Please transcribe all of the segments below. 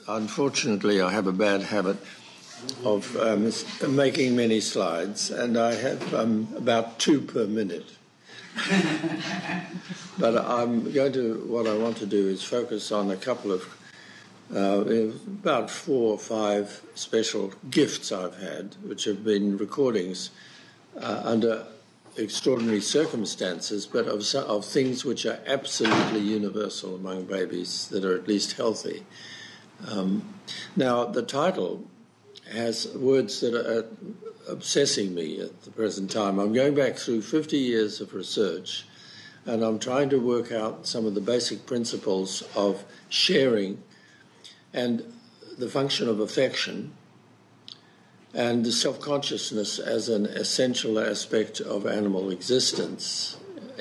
unfortunately, I have a bad habit of making many slides, and I have about 2 per minute. But what I want to do is focus on a couple of, about 4 or 5 special gifts I've had, which have been recordings under extraordinary circumstances, but of things which are absolutely universal among babies that are at least healthy. Now, the title has words that are obsessing me at the present time. I'm going back through 50 years of research, and I'm trying to work out some of the basic principles of sharing and the function of affection and the self-consciousness as an essential aspect of animal existence.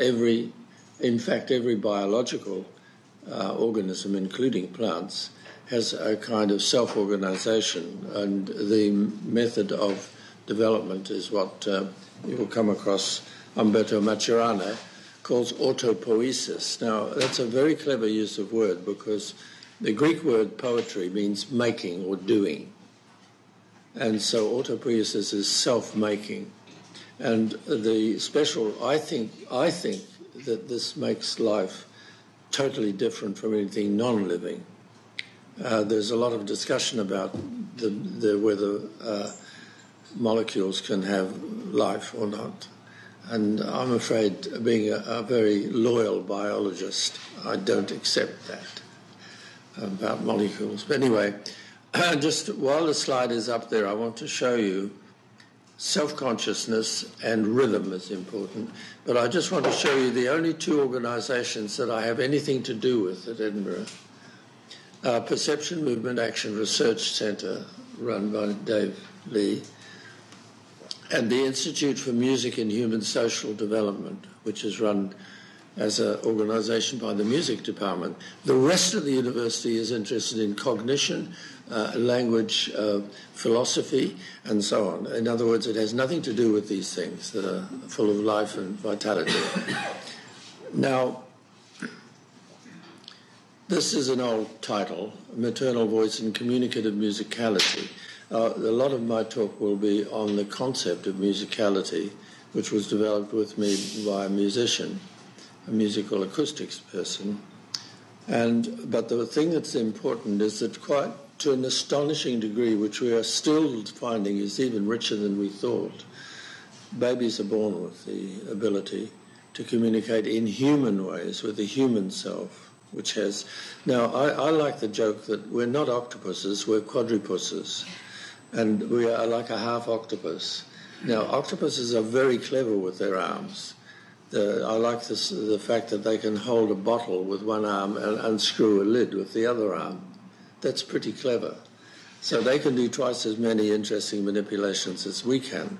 In fact, every biological organism, including plants, has a kind of self-organization, and the method of development is what you will come across Umberto Maturana calls autopoiesis. Now, that's a very clever use of word, because the Greek word poetry means making or doing. And so autopoiesis is self-making. And the special, I think that this makes life totally different from anything non-living. There's a lot of discussion about whether molecules can have life or not. And I'm afraid, being a very loyal biologist, I don't accept that about molecules. But anyway, just while the slide is up there, I want to show you self-consciousness and rhythm is important. But I just want to show you the only 2 organisations that I have anything to do with at Edinburgh. Perception Movement Action Research Centre, run by Dave Lee, and the Institute for Music and Human Social Development, which is run as an organisation by the music department. The rest of the university is interested in cognition, language, philosophy, and so on. In other words, it has nothing to do with these things that are full of life and vitality. Now, this is an old title, Maternal Voice and Communicative Musicality. A lot of my talk will be on the concept of musicality, which was developed with me by a musician, a musical acoustics person. But the thing that's important is that quite to an astonishing degree, which we are still finding is even richer than we thought, babies are born with the ability to communicate in human ways with the human self, which has... Now, I like the joke that we're not octopuses, we're quadrupuses, and we are like a half octopus. Now, octopuses are very clever with their arms. I like the fact that they can hold a bottle with one arm and unscrew a lid with the other arm. That's pretty clever. So they can do twice as many interesting manipulations as we can.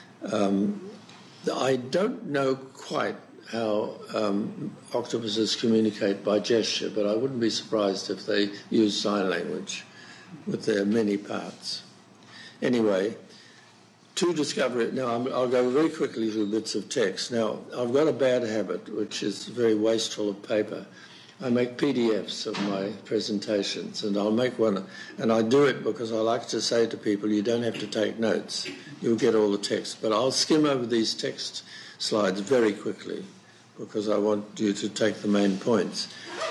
I don't know quite how octopuses communicate by gesture, but I wouldn't be surprised if they use sign language with their many parts. Anyway, to discover it, now I'll go very quickly through bits of text. Now, I've got a bad habit, which is very wasteful of paper. I make PDFs of my presentations, and I'll make one, and I do it because I like to say to people, you don't have to take notes, you'll get all the text. But I'll skim over these text slides very quickly because I want you to take the main points.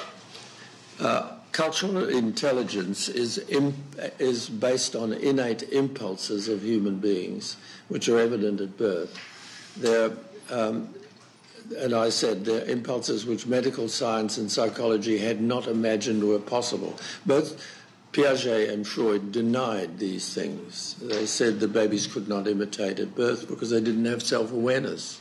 Cultural intelligence is based on innate impulses of human beings, which are evident at birth. And I said they're impulses which medical science and psychology had not imagined were possible. Both Piaget and Freud denied these things. They said the babies could not imitate at birth because they didn't have self-awareness.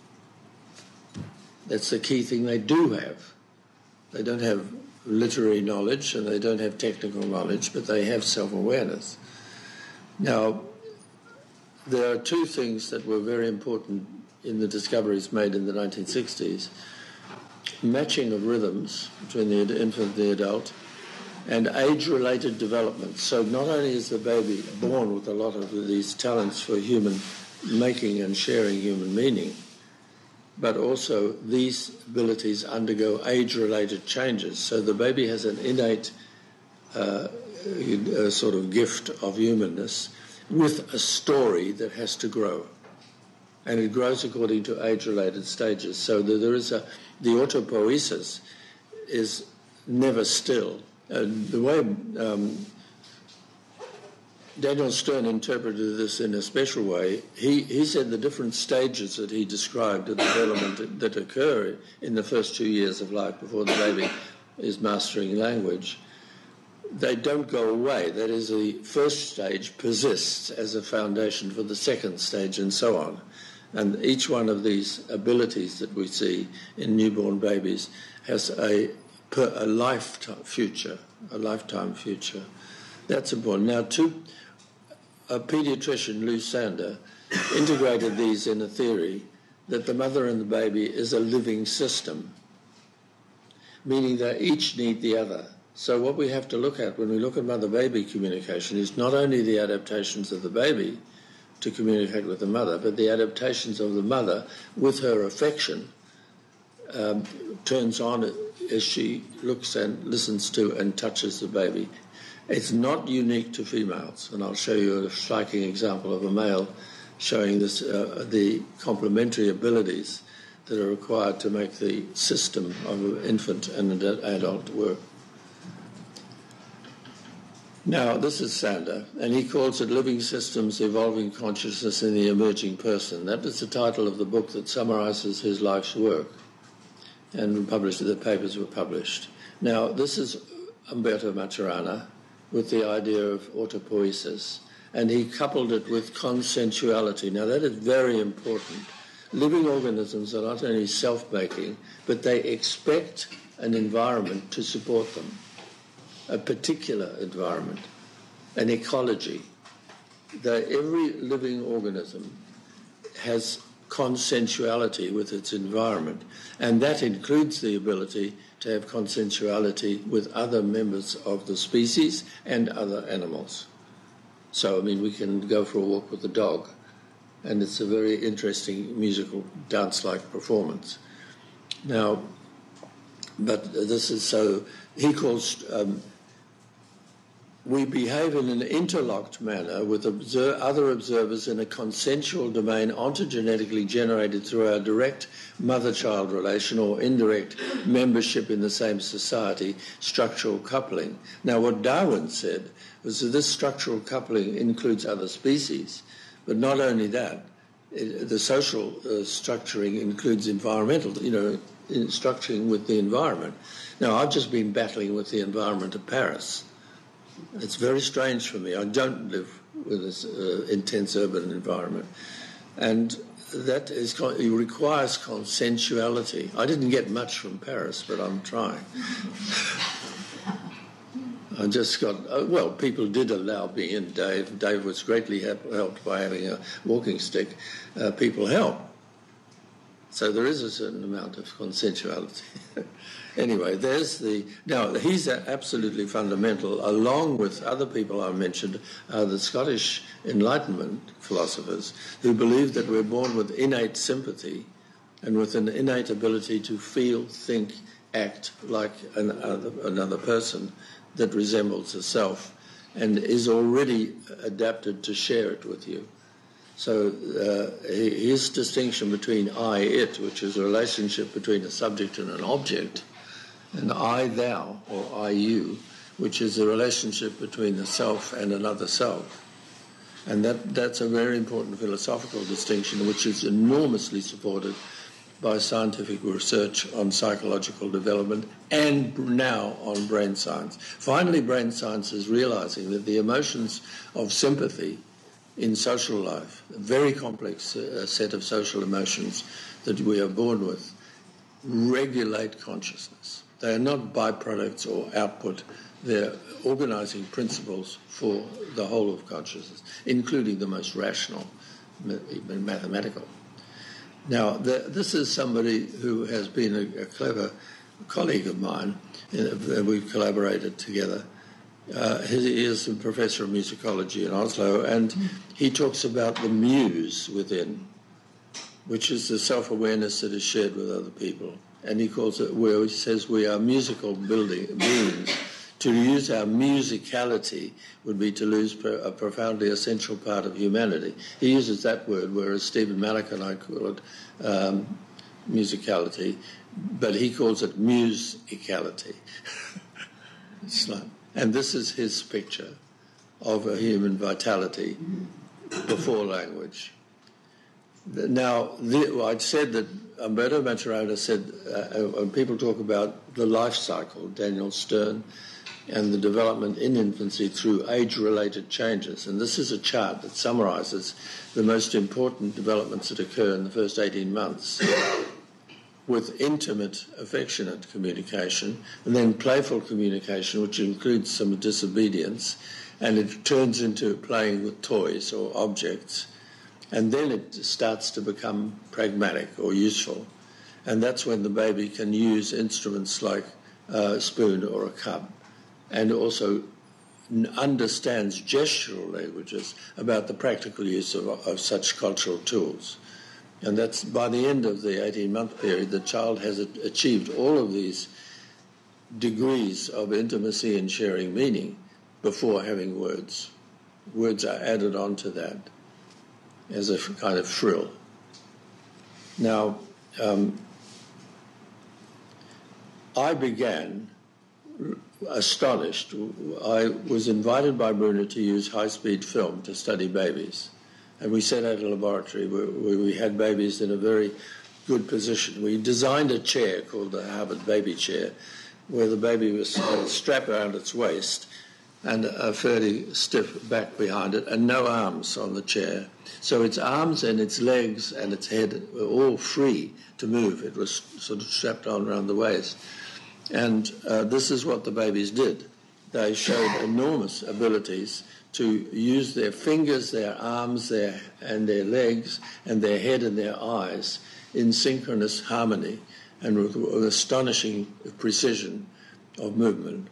That's the key thing they do have. They don't have literary knowledge and they don't have technical knowledge, but they have self-awareness. Now, there are 2 things that were very important in the discoveries made in the 1960s. Matching of rhythms between the infant and the adult, and age-related development. So not only is the baby born with a lot of these talents for human making and sharing human meaning, but also these abilities undergo age-related changes. So the baby has an innate a sort of gift of humanness with a story that has to grow. And it grows according to age-related stages. So there is the autopoiesis is never still. The way Daniel Stern interpreted this in a special way, he said the different stages that he described of development that occur in the first 2 years of life before the baby is mastering language, they don't go away. That is, the first stage persists as a foundation for the second stage and so on. And each one of these abilities that we see in newborn babies has a lifetime future. That's important. Now, a paediatrician, Lou Sander, integrated these in a theory that the mother and the baby is a living system, meaning they each need the other. So what we have to look at when we look at mother-baby communication is not only the adaptations of the baby to communicate with the mother, but the adaptations of the mother with her affection turns on as she looks and listens to and touches the baby. It's not unique to females, and I'll show you a striking example of a male showing this, the complementary abilities that are required to make the system of an infant and an adult work. Now, this is Sander, and he calls it Living Systems, Evolving Consciousness in the Emerging Person. That is the title of the book that summarizes his life's work, and the papers were published. Now, this is Umberto Maturana with the idea of autopoiesis, and he coupled it with consensuality. Now, that is very important. Living organisms are not only self-making, but they expect an environment to support them. A particular environment, an ecology. Every living organism has consensuality with its environment, and that includes the ability to have consensuality with other members of the species and other animals. So, I mean, we can go for a walk with the dog, and it's a very interesting musical dance-like performance. Now, but this is so, he calls we behave in an interlocked manner with other observers in a consensual domain ontogenetically generated through our direct mother-child relation or indirect membership in the same society, structural coupling. Now, what Darwin said was that this structural coupling includes other species, but not only that, the social structuring includes environmental, structuring with the environment. Now, I've just been battling with the environment of Paris. It's very strange for me. I don't live with this intense urban environment. And that requires consensuality. I didn't get much from Paris, but I'm trying. I just got, people did allow me in, Dave. Dave was greatly helped by having a walking stick. People help. So there is a certain amount of consensuality. Anyway, now he's absolutely fundamental, along with other people I mentioned, the Scottish Enlightenment philosophers, who believe that we're born with innate sympathy and with an innate ability to feel, think, act like another person that resembles a self and is already adapted to share it with you. So his distinction between I-it, which is a relationship between a subject and an object, and I-thou, or I-you, which is a relationship between the self and another self. And that's a very important philosophical distinction, which is enormously supported by scientific research on psychological development and now on brain science. Finally, brain science is realizing that the emotions of sympathy in social life, a very complex set of social emotions that we are born with, regulate consciousness. They are not byproducts or output. They're organizing principles for the whole of consciousness, including the most rational, even mathematical. Now, this is somebody who has been a clever colleague of mine. We've collaborated together. He is a professor of musicology in Oslo, and he talks about the muse within, which is the self-awareness that is shared with other people. And he calls it, he says we are musical beings To use our musicality would be to lose a profoundly essential part of humanity. He uses that word, whereas Stephen Malloch and I call it musicality, but he calls it musicality. And this is his picture of a human vitality before language. Now, I'd said that Umberto Maturana said, when people talk about the life cycle, Daniel Stern, and the development in infancy through age-related changes, and this is a chart that summarises the most important developments that occur in the first 18 months, with intimate, affectionate communication, and then playful communication, which includes some disobedience, and it turns into playing with toys or objects, and then it starts to become pragmatic or useful, and that's when the baby can use instruments like a spoon or a cup, and also understands gestural languages about the practical use of such cultural tools. And that's by the end of the 18-month period, the child has achieved all of these degrees of intimacy and sharing meaning before having words. Words are added on to that as a kind of frill. Now, I began astonished. I was invited by Bruner to use high-speed film to study babies. And we set out a laboratory where we had babies in a very good position. We designed a chair called the Harvard Baby Chair, where the baby was strapped around its waist and a fairly stiff back behind it, and no arms on the chair. So its arms and its legs and its head were all free to move. It was sort of strapped on around the waist. And this is what the babies did. They showed enormous abilities to use their fingers, their arms, and their legs, and their head and their eyes in synchronous harmony and with astonishing precision of movement.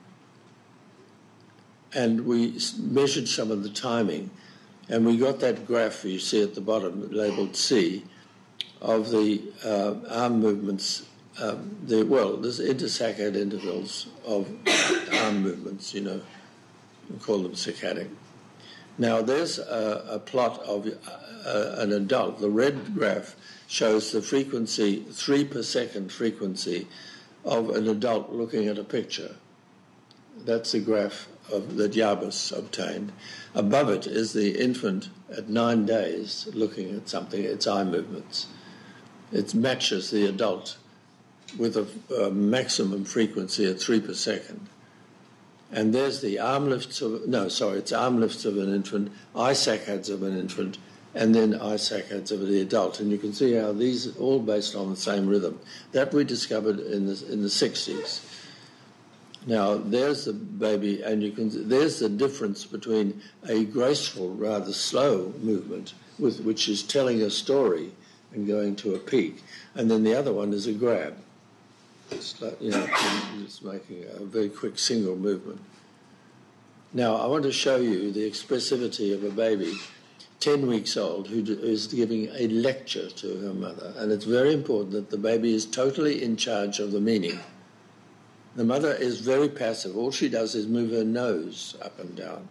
And we measured some of the timing, and we got that graph you see at the bottom, labelled C, of the arm movements. There's intersaccade intervals of arm movements, we call them saccadic. Now, there's a plot of an adult. The red graph shows the frequency, 3 per second frequency of an adult looking at a picture. That's the graph that Yabus obtained. Above it is the infant at 9 days looking at something, its eye movements. It matches the adult with a maximum frequency at 3 per second. And there's the it's arm lifts of an infant, eye saccades of an infant, and then eye saccades of the adult. And you can see how these are all based on the same rhythm. That we discovered in the 60s. Now, there's the baby, and there's the difference between a graceful, rather slow movement, which is telling a story and going to a peak, and then the other one is a grab. It's like, it's making a very quick single movement. Now, I want to show you the expressivity of a baby 10 weeks old who is giving a lecture to her mother, and it's very important that the baby is totally in charge of the meaning. The mother is very passive. All she does is move her nose up and down,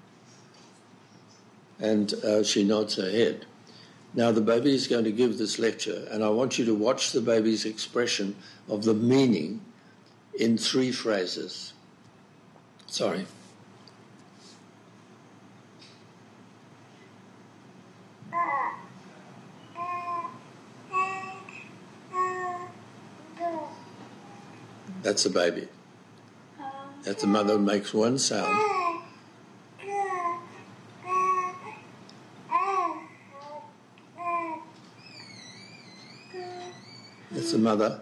and she nods her head. Now, the baby is going to give this lecture, and I want you to watch the baby's expression of the meaning in 3 phrases. Sorry. That's the baby. That's the mother makes one sound. That's the mother.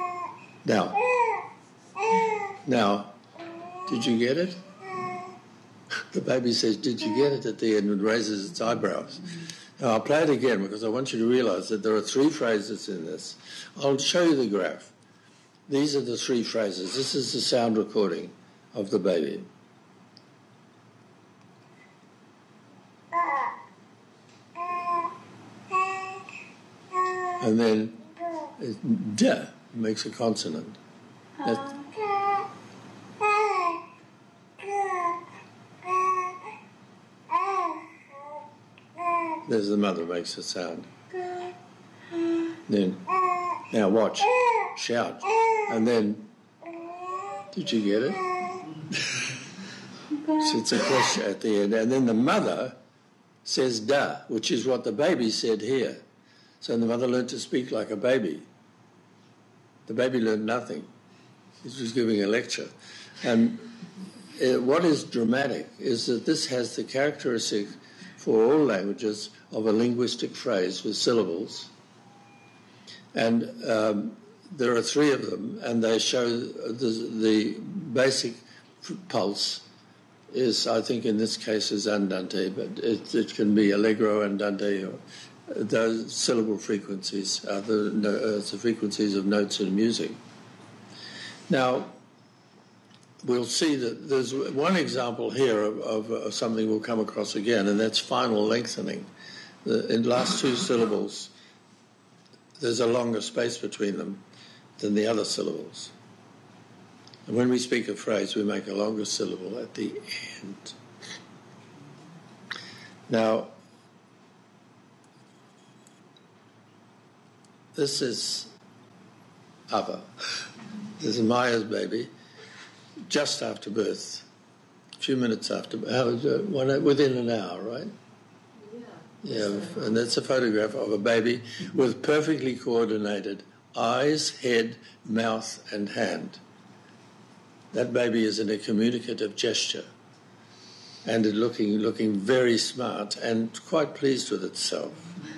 Now, did you get it? The baby says, "Did you get it?" at the end and raises its eyebrows. Now, I'll play it again because I want you to realise that there are 3 phrases in this. I'll show you the graph. These are the 3 phrases. This is the sound recording of the baby. And then D makes a consonant. There's the mother makes a sound. Then, now watch, shout, and then, did you get it? So it's a question at the end. And then the mother says da, which is what the baby said here. So the mother learned to speak like a baby. The baby learned nothing. He was giving a lecture. And what is dramatic is that this has the characteristic for all languages of a linguistic phrase with syllables. And there are three of them, and they show the basic pulse is, I think in this case, is andante, but it can be allegro, andante, or those syllable frequencies are the frequencies of notes in music. Now, we'll see that there's one example here of something we'll come across again, and that's final lengthening. In the last two syllables, there's a longer space between them than the other syllables. And when we speak a phrase, we make a longer syllable at the end. Now, this is Ava. This is Maya's baby, just after birth, a few minutes after, within an hour, right? Yeah, and that's a photograph of a baby with perfectly coordinated eyes, head, mouth, and hand. That baby is in a communicative gesture and looking very smart and quite pleased with itself.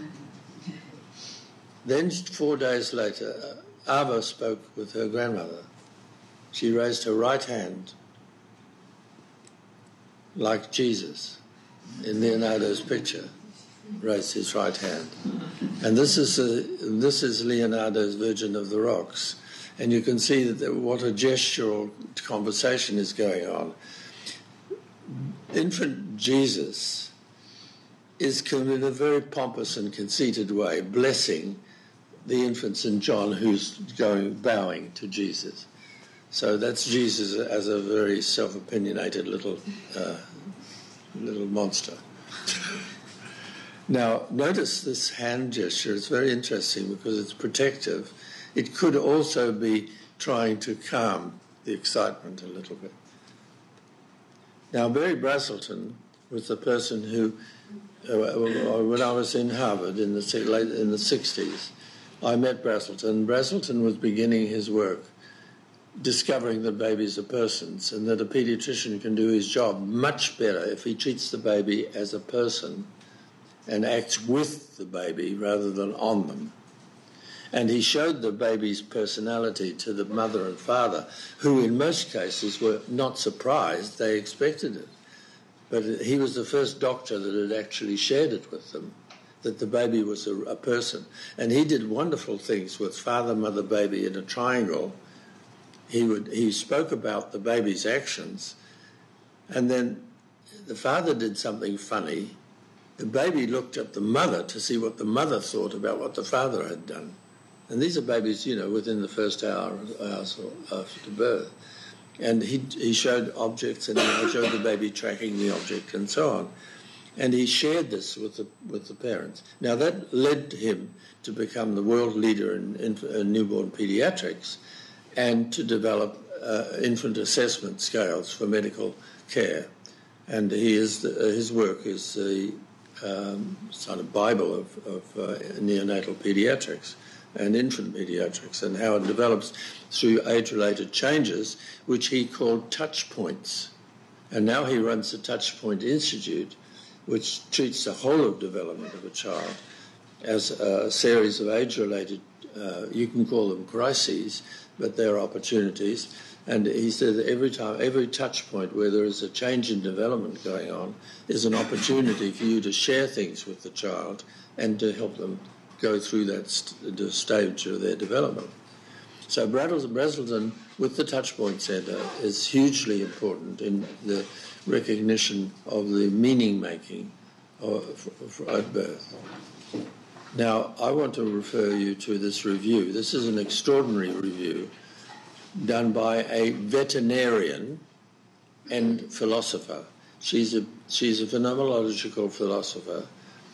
Then 4 days later, Ava spoke with her grandmother. She raised her right hand like Jesus in Leonardo's picture. Raised his right hand. And this is Leonardo's Virgin of the Rocks. And you can see that what a gestural conversation is going on. Infant Jesus is in a very pompous and conceited way blessing the infant St. John who's bowing to Jesus. So that's Jesus as a very self-opinionated little monster. Now, notice this hand gesture. It's very interesting because it's protective. It could also be trying to calm the excitement a little bit. Now, Barry Brazelton was the person who, when I was in Harvard in the 60s, I met Brazelton. Brazelton was beginning his work discovering that babies are persons and that a pediatrician can do his job much better if he treats the baby as a person and acts with the baby rather than on them. And he showed the baby's personality to the mother and father, who in most cases were not surprised, they expected it. But he was the first doctor that had actually shared it with them, that the baby was a person. And he did wonderful things with father, mother, baby in a triangle. He spoke about the baby's actions, and then the father did something funny. The baby looked at the mother to see what the mother thought about what the father had done. And these are babies, within the first hours after birth. And he showed objects, and he showed the baby tracking the object and so on. And he shared this with the parents. Now, that led him to become the world leader in newborn pediatrics and to develop infant assessment scales for medical care. And his work is the sort of Bible of neonatal pediatrics and infant pediatrics, and how it develops through age-related changes, which he called touch points. And now he runs the Touch Point Institute, which treats the whole of development of a child as a series of age-related, you can call them crises, but they're opportunities. And he said that every touch point where there is a change in development going on is an opportunity for you to share things with the child and to help them go through that stage of their development. So Brazelton, with the Touchpoint Centre, is hugely important in the recognition of the meaning-making at birth. Now, I want to refer you to this review. This is an extraordinary review done by a veterinarian and philosopher. She's a phenomenological philosopher,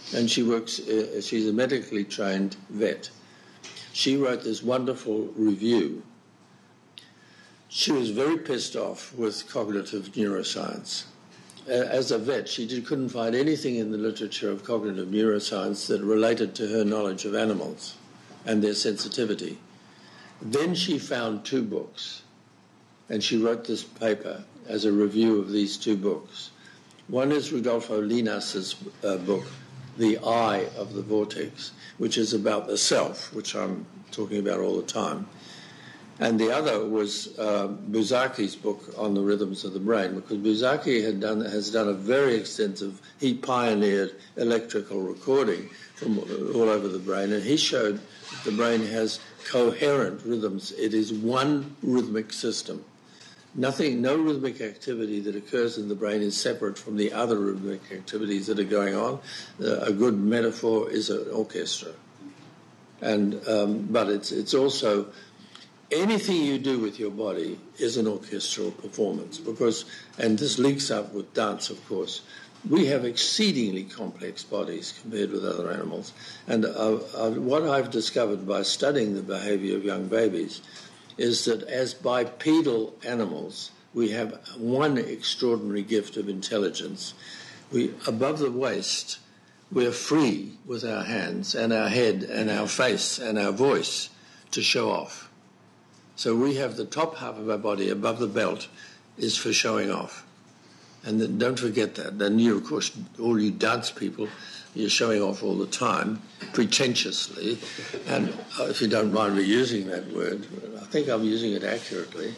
and she works, she's a medically trained vet. She wrote this wonderful review. She was very pissed off with cognitive neuroscience. As a vet, she couldn't find anything in the literature of cognitive neuroscience that related to her knowledge of animals and their sensitivity. Then she found 2 books, and she wrote this paper as a review of these 2 books. One is Rudolfo Linas's book, The Eye of the Vortex, which is about the self, which I'm talking about all the time. And the other was Buzaki's book on the rhythms of the brain, because Buzaki has done a very extensive, he pioneered electrical recording from all over the brain, and he showed that the brain has coherent rhythms. It is one rhythmic system. No rhythmic activity that occurs in the brain is separate from the other rhythmic activities that are going on. A good metaphor is an orchestra. And but it's also anything you do with your body is an orchestral performance, because, and this links up with dance, of course, we have exceedingly complex bodies compared with other animals. And what I've discovered by studying the behavior of young babies is that as bipedal animals, we have one extraordinary gift of intelligence. Above the waist, we're free with our hands and our head and our face and our voice to show off. So we have the top half of our body above the belt is for showing off. And then don't forget that. Then you, of course, all you dance people, you're showing off all the time, pretentiously. And if you don't mind me using that word, I think I'm using it accurately.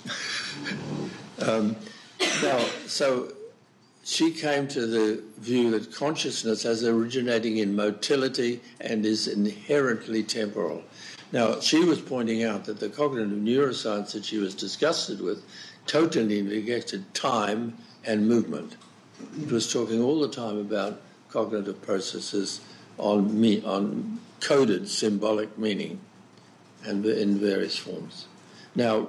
Now, so she came to the view that consciousness as originating in motility and is inherently temporal. Now, she was pointing out that the cognitive neuroscience that she was disgusted with totally neglected time and movement. It was talking all the time about cognitive processes on coded symbolic meaning and in various forms. Now,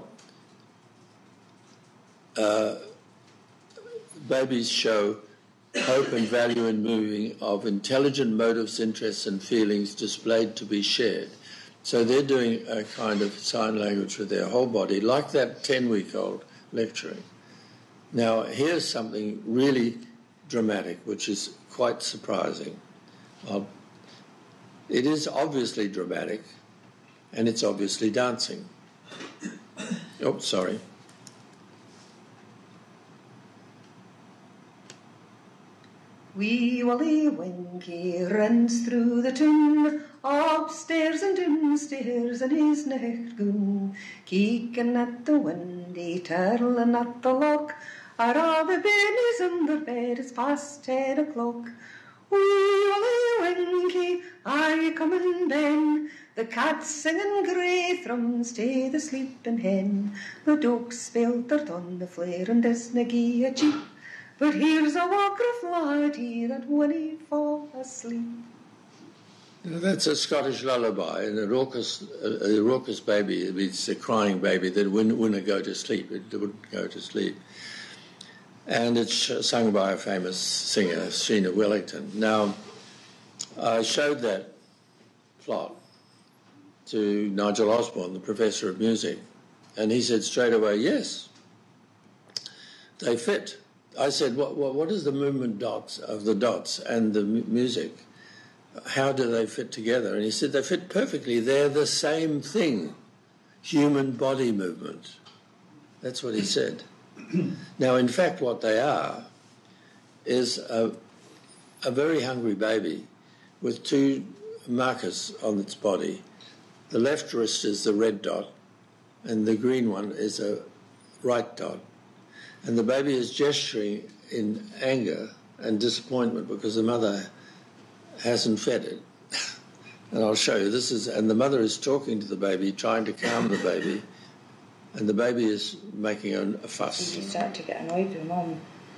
babies show hope and value in moving of intelligent motives, interests and feelings displayed to be shared. So they're doing a kind of sign language with their whole body, like that 10-week-old lecturing. Now, here's something really dramatic, which is quite surprising. It is obviously dramatic, and it's obviously dancing. Oh, sorry. Wee Wally Winky runs through the town, upstairs and downstairs in his night-gown, keeking at the windy, turling at the lock, are all the babies in their bed, it's past 10 o'clock. Wee Wally Winky, are you coming then? The cat's singing grey thrums to the sleeping hen, the ducks speltered on the flare and disna gie a cheep. But here's a Wagrif laddie that winna fall asleep. That's a Scottish lullaby, and a raucous baby, it's a crying baby that wouldn't go to sleep. It wouldn't go to sleep. And it's sung by a famous singer, Sheena Wellington. Now, I showed that plot to Nigel Osborne, the professor of music, and he said straight away, yes, they fit. I said, what is the movement dots of the dots and the music? How do they fit together? And he said, they fit perfectly. They're the same thing, human body movement. That's what he said. Now, in fact, what they are is a very hungry baby with 2 markers on its body. The left wrist is the red dot, and the green one is a right dot. And the baby is gesturing in anger and disappointment because the mother hasn't fed it. And I'll show you. And the mother is talking to the baby, trying to calm the baby, and the baby is making a fuss. You start to get annoyed with Mum.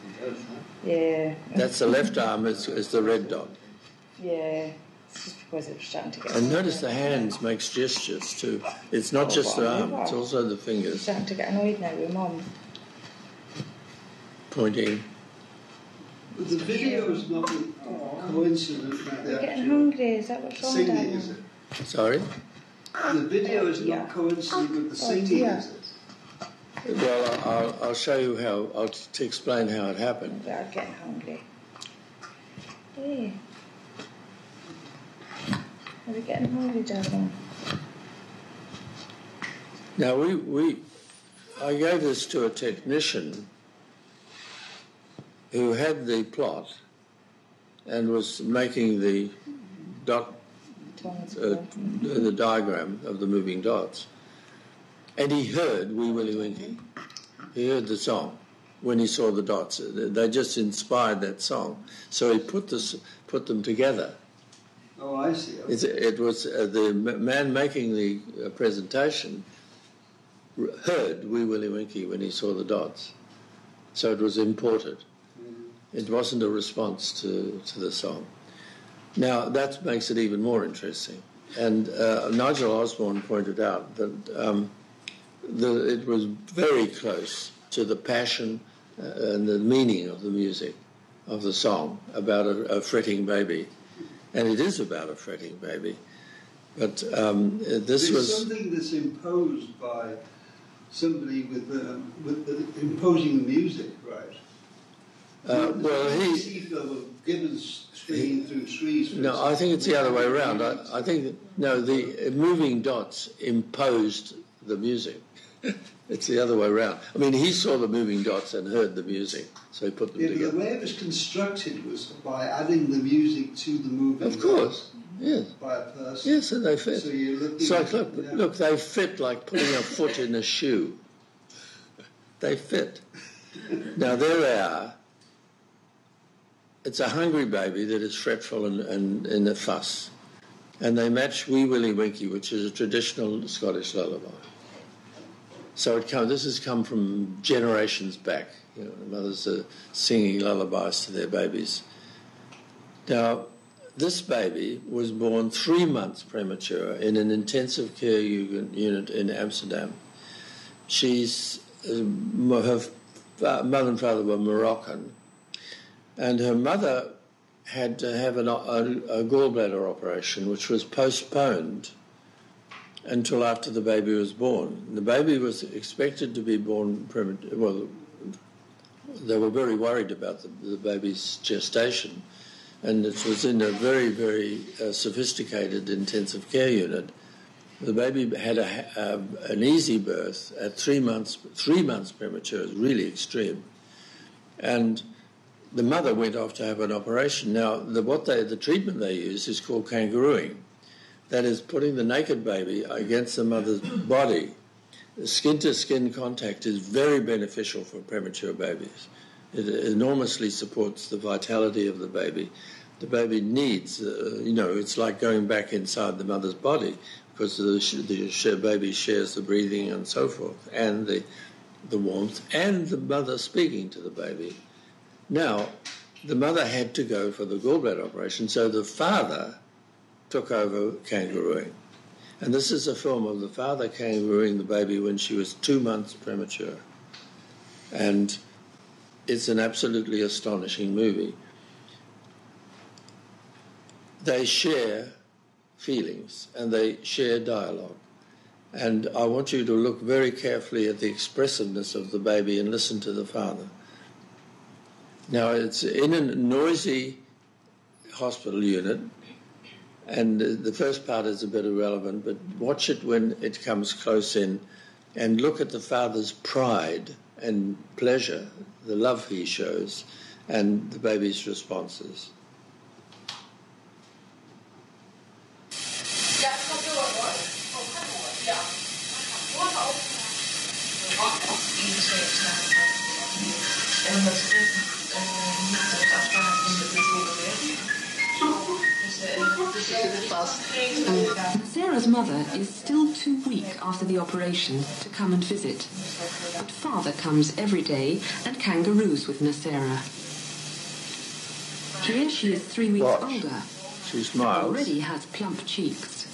Yeah. That's the left arm is the red dot. Yeah. It's just because it's starting to get And notice the hands makes gestures too. It's not just the arm, it's also the fingers. Starting to get annoyed now with Mum. Pointing. But the video is not coincident with the We're getting actual hungry, is that what's wrong, singing, Daniel? is it? Sorry? The video is Yeah. not coincident with the singing, dear. is it? Well, I'll show you how, to explain how it happened. We are getting hungry. Hey. Are we getting hungry, darling? Now, I gave this to a technician who had the plot and was making the the diagram of the moving dots. And he heard Wee Willie Winkie. He heard the song when he saw the dots. They just inspired that song. So he put them together. Oh, I see. Okay. It was the man making the presentation heard Wee Willie Winkie when he saw the dots. So it was imported. It wasn't a response to the song. Now, that makes it even more interesting. And Nigel Osborne pointed out that it was very close to the passion and the meaning of the music, of the song, about a fretting baby. And it is about a fretting baby. But this was something that's imposed by somebody with imposing the music, right? Gibbons swinging through trees. No, I think it's the other way around. I think the moving dots imposed the music. It's the other way around. I mean, he saw the moving dots and heard the music, so he put them together. The way it was constructed was by adding the music to the moving Of course, dots. yes. By a person. Yes, and they fit. So you're looking look, they fit like putting a foot in a shoe. They fit. Now, there they are. It's a hungry baby that is fretful and in a fuss. And they match Wee Willie Winkie, which is a traditional Scottish lullaby. So this has come from generations back. You know, mothers are singing lullabies to their babies. Now, this baby was born 3 months premature in an intensive care unit in Amsterdam. Her mother and father were Moroccan, and her mother had to have a gallbladder operation, which was postponed until after the baby was born. The baby was expected to be born premature. Well, they were very worried about the baby's gestation, and it was in a very, very sophisticated intensive care unit. The baby had an easy birth at 3 months. 3 months premature is really extreme, and the mother went off to have an operation. Now, the treatment they use is called kangarooing. That is putting the naked baby against the mother's body. Skin-to-skin contact is very beneficial for premature babies. It enormously supports the vitality of the baby. The baby needs, it's like going back inside the mother's body, because the baby shares the breathing and so forth, and the warmth, and the mother speaking to the baby. Now, the mother had to go for the gallbladder operation, so the father took over kangarooing. And this is a film of the father kangarooing the baby when she was 2 months premature. And it's an absolutely astonishing movie. They share feelings and they share dialogue. And I want you to look very carefully at the expressiveness of the baby and listen to the father. Now, it's in a noisy hospital unit, and the first part is a bit irrelevant, but watch it when it comes close in and look at the father's pride and pleasure, the love he shows, and the baby's responses. Sarah's mother is still too weak after the operation to come and visit, but father comes every day and kangaroos with Nasera. Here she is 3 weeks older. She smiles. Already has plump cheeks.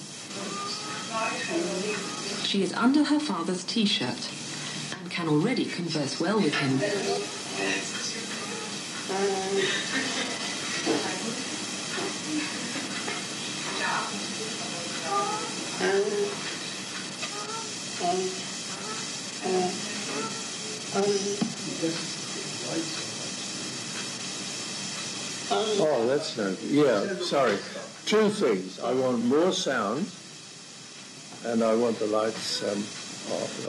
She is under her father's t-shirt and can already converse well with him. Oh, that's no good. Yeah, sorry. Two things. I want more sound, and I want the lights off.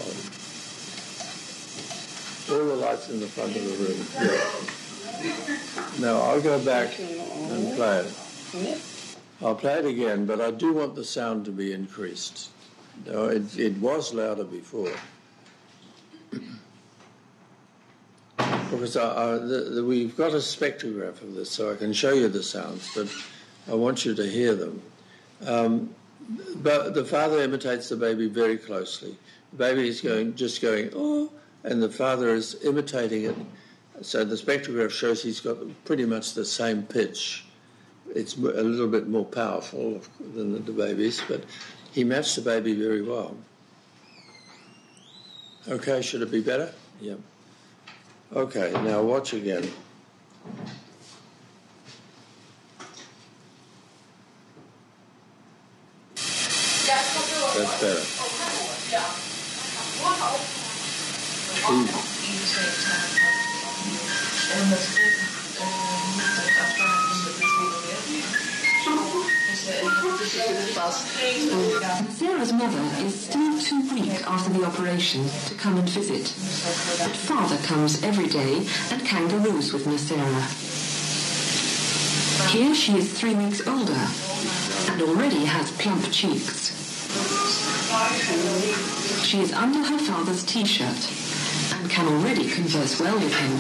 All the lights in the front of the room. Yeah. Now, I'll go back and play it. I'll play it again, but I do want the sound to be increased. No, it was louder before. Because we've got a spectrograph of this, so I can show you the sounds, but I want you to hear them. But the father imitates the baby very closely. The baby is just going, oh, and the father is imitating it. So the spectrograph shows he's got pretty much the same pitch. It's a little bit more powerful than the baby's, but he matched the baby very well. Okay, should it be better? Yeah. Okay, now watch again. That's better. Sarah's mother is still too weak after the operation to come and visit, but father comes every day and kangaroos with Miss Sarah. Here she is 3 weeks older and already has plump cheeks. She is under her father's T-shirt and can already converse well with him.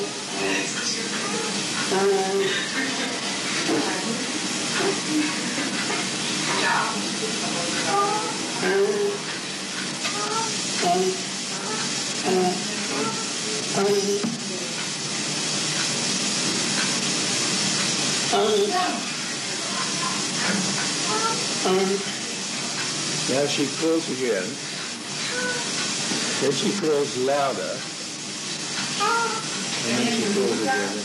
Now she calls again. Then she calls louder. And then she calls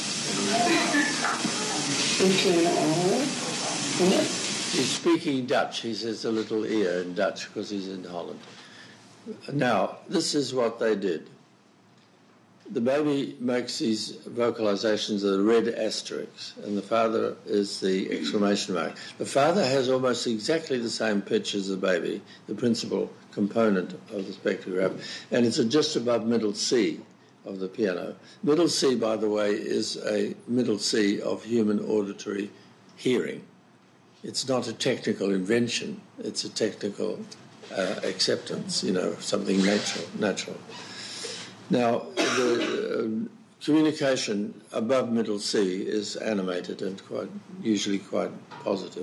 again. He's speaking Dutch. He says a little ear in Dutch because he's in Holland. Now, this is what they did. The baby makes these vocalizations of the red asterisk, and the father is the exclamation mark. The father has almost exactly the same pitch as the baby, the principal component of the spectrograph, and it's just above middle C of the piano. Middle C, by the way, is a middle C of human auditory hearing. It's not a technical invention. It's a technical acceptance, something natural. Now, the communication above middle C is animated and usually quite positive.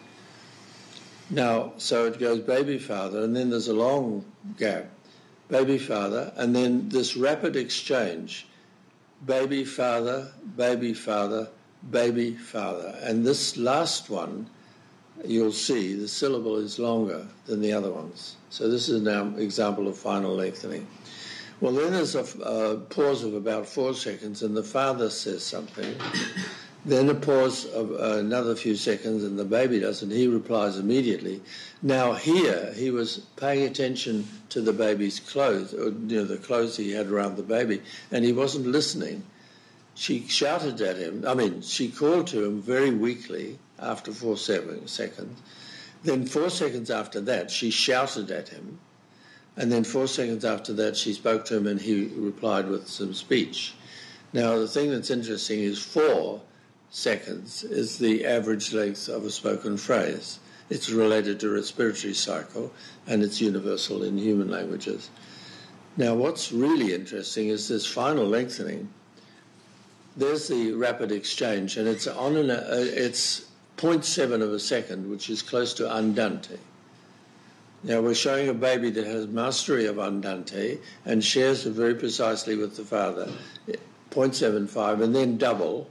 Now, so it goes baby, father, and then there's a long gap. Baby, father, and then this rapid exchange. Baby, father, baby, father, baby, father. And this last one, you'll see the syllable is longer than the other ones. So this is now an example of final lengthening. Well, then there's a pause of about 4 seconds, and the father says something. Then a pause of another few seconds, and the baby does, and he replies immediately. Now here, he was paying attention to the baby's clothes, or the clothes he had around the baby, and he wasn't listening. She shouted at him. She called to him very weakly after 4 seconds. Then 4 seconds after that, she shouted at him. And then 4 seconds after that, she spoke to him and he replied with some speech. Now, the thing that's interesting is 4 seconds is the average length of a spoken phrase. It's related to respiratory cycle and it's universal in human languages. Now, what's really interesting is this final lengthening. There's the rapid exchange, and it's it's 0.7 of a second, which is close to andante. Now, we're showing a baby that has mastery of andante and shares it very precisely with the father, 0.75, and then double,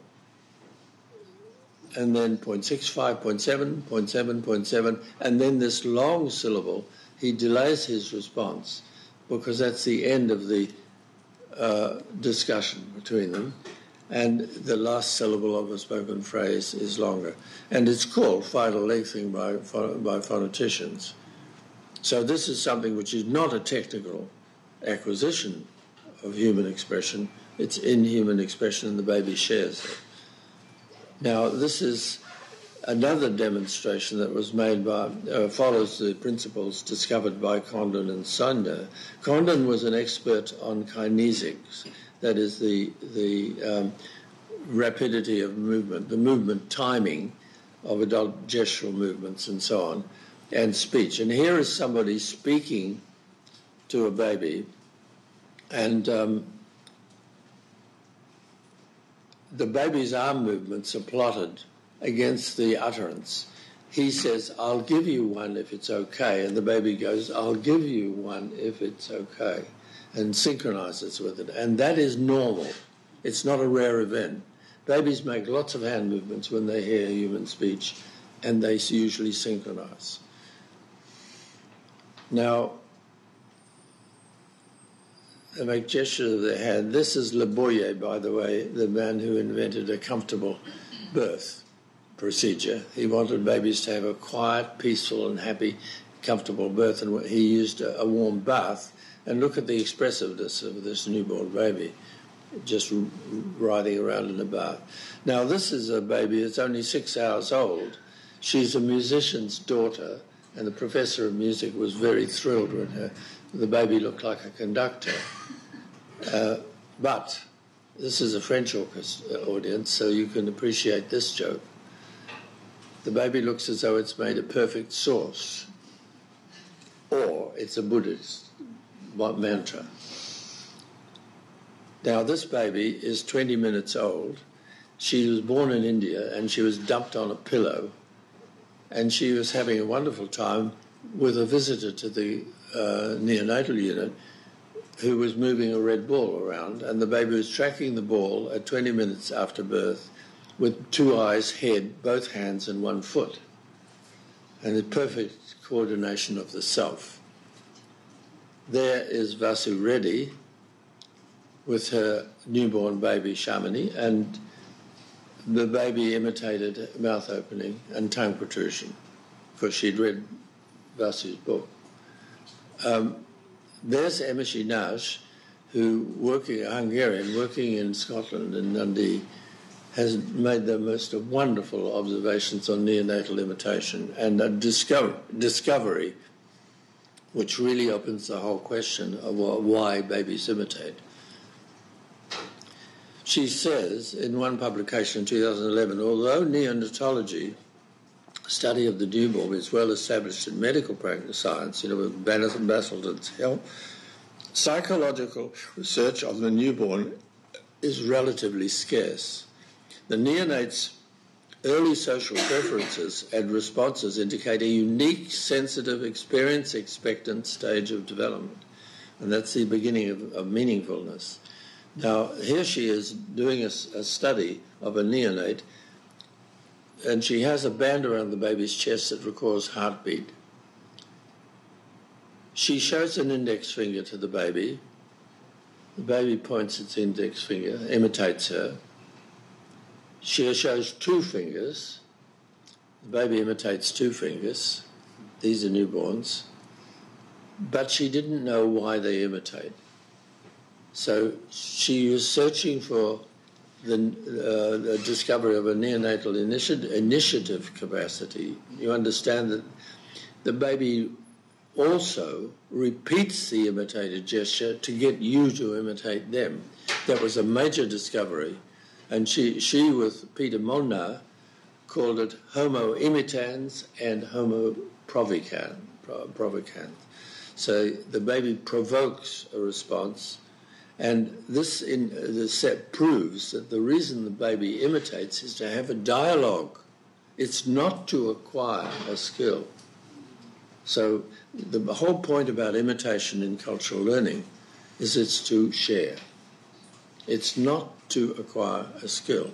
and then 0.65, 0.7, 0.7, 0.7, and then this long syllable. He delays his response because that's the end of the discussion between them. and the last syllable of a spoken phrase is longer. And it's called fidal lengthening by phoneticians. So this is something which is not a technical acquisition of human expression. It's in human expression, and the baby shares it. Now, this is another demonstration that was made by, follows the principles discovered by Condon and Sander. Condon was an expert on kinesics, that is the rapidity of movement, the movement timing of adult gestural movements and so on, and speech. And here is somebody speaking to a baby, and the baby's arm movements are plotted against the utterance. He says, "I'll give you one if it's okay," and the baby goes, "I'll give you one if it's okay," and synchronizes with it. And that is normal. It's not a rare event. Babies make lots of hand movements when they hear human speech, and they usually synchronize. Now, they make gestures of their hand. This is Le Boyer, by the way, the man who invented a comfortable birth procedure. He wanted babies to have a quiet, peaceful and happy, comfortable birth, and he used a warm bath. And look at the expressiveness of this newborn baby, just writhing around in a bath. Now, this is a baby that's only 6 hours old. She's a musician's daughter, and the professor of music was very thrilled when the baby looked like a conductor. But this is a French audience, so you can appreciate this joke. The baby looks as though it's made of perfect sauce, or it's a Buddhist mantra. Now, this baby is 20 minutes old. She was born in India, and she was dumped on a pillow, and she was having a wonderful time with a visitor to the neonatal unit who was moving a red ball around, and the baby was tracking the ball at 20 minutes after birth with 2 eyes, head, both hands and 1 foot, and the perfect coordination of the self. There is Vasu Reddy with her newborn baby Shamini, and the baby imitated mouth opening and tongue protrusion because she'd read Vasu's book. There's Emma Nash, who, a Hungarian working in Scotland in Dundee, has made the most wonderful observations on neonatal imitation and a discovery which really opens the whole question of why babies imitate. She says in one publication in 2011, although neonatology, study of the newborn, is well established in medical practice science, with Basildon's help, psychological research on the newborn is relatively scarce. The neonate's early social preferences and responses indicate a unique, sensitive, experience-expectant stage of development, and that's the beginning of meaningfulness. Now, here she is doing a study of a neonate, and she has a band around the baby's chest that records heartbeat. She shows an index finger to the baby. The baby points its index finger, imitates her. She shows 2 fingers. The baby imitates 2 fingers. These are newborns. But she didn't know why they imitate. So she was searching for the discovery of a neonatal initiative capacity. You understand that the baby also repeats the imitated gesture to get you to imitate them. That was a major discovery. And she with Peter Molnar, called it Homo imitans and Homo provocans. So the baby provokes a response, and this in the set proves that the reason the baby imitates is to have a dialogue. It's not to acquire a skill. So the whole point about imitation in cultural learning is it's to share. It's not to acquire a skill.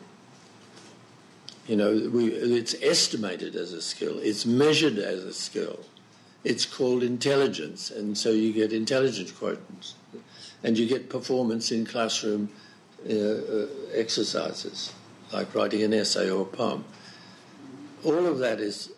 It's estimated as a skill. It's measured as a skill. It's called intelligence, and so you get intelligence quotients, and you get performance in classroom exercises, like writing an essay or a poem. All of that is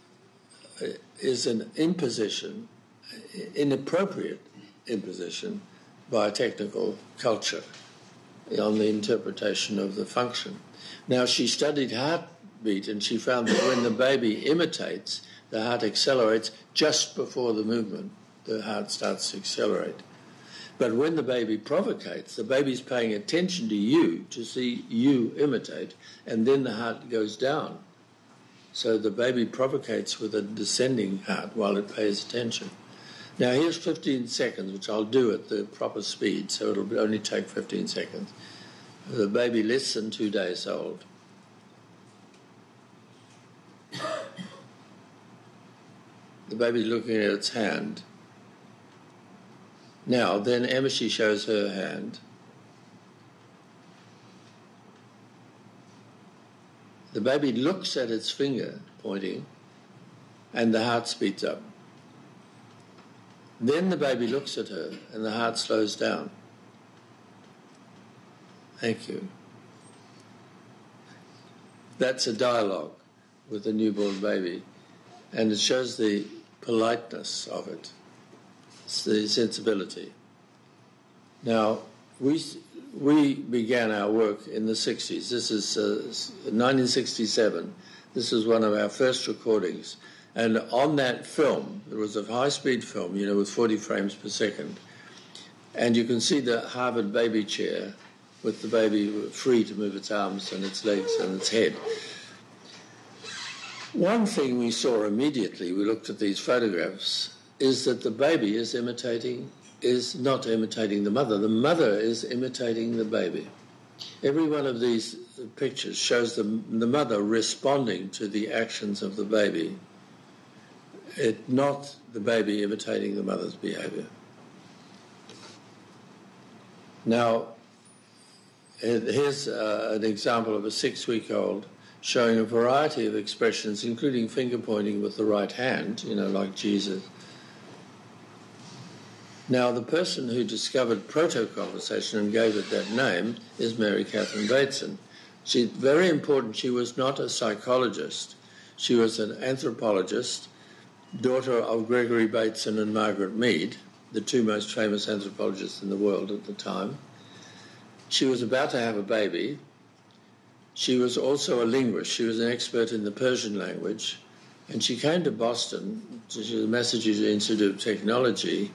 an imposition, inappropriate imposition by technical culture on the interpretation of the function. Now, she studied heartbeat, and she found that when the baby imitates, the heart accelerates just before the movement. The heart starts to accelerate. But when the baby provocates, the baby's paying attention to you to see you imitate, and then the heart goes down. So the baby provocates with a descending heart while it pays attention. Now here's 15 seconds, which I'll do at the proper speed, so it'll only take 15 seconds. The baby less than 2 days old. The baby's looking at its hand. Now, then Emishi shows her hand. The baby looks at its finger pointing, and the heart speeds up. Then the baby looks at her, and the heart slows down. Thank you. That's a dialogue with a newborn baby, and it shows the politeness of it. It's the sensibility. Now, we began our work in the 60s. This is 1967. This is one of our first recordings. And on that film, it was a high-speed film, with 40 frames per second. And you can see the Harvard baby chair with the baby free to move its arms and its legs and its head. One thing we saw immediately, we looked at these photographs, is that the baby is not imitating the mother. The mother is imitating the baby. Every one of these pictures shows the mother responding to the actions of the baby, not the baby imitating the mother's behavior. Now, here's an example of a 6-week-old showing a variety of expressions, including finger pointing with the right hand, like Jesus. Now, the person who discovered proto-conversation and gave it that name is Mary Catherine Bateson. She's very important. She was not a psychologist. She was an anthropologist, daughter of Gregory Bateson and Margaret Mead, the two most famous anthropologists in the world at the time. She was about to have a baby. She was also a linguist. She was an expert in the Persian language. And she came to Boston, to the Massachusetts Institute of Technology.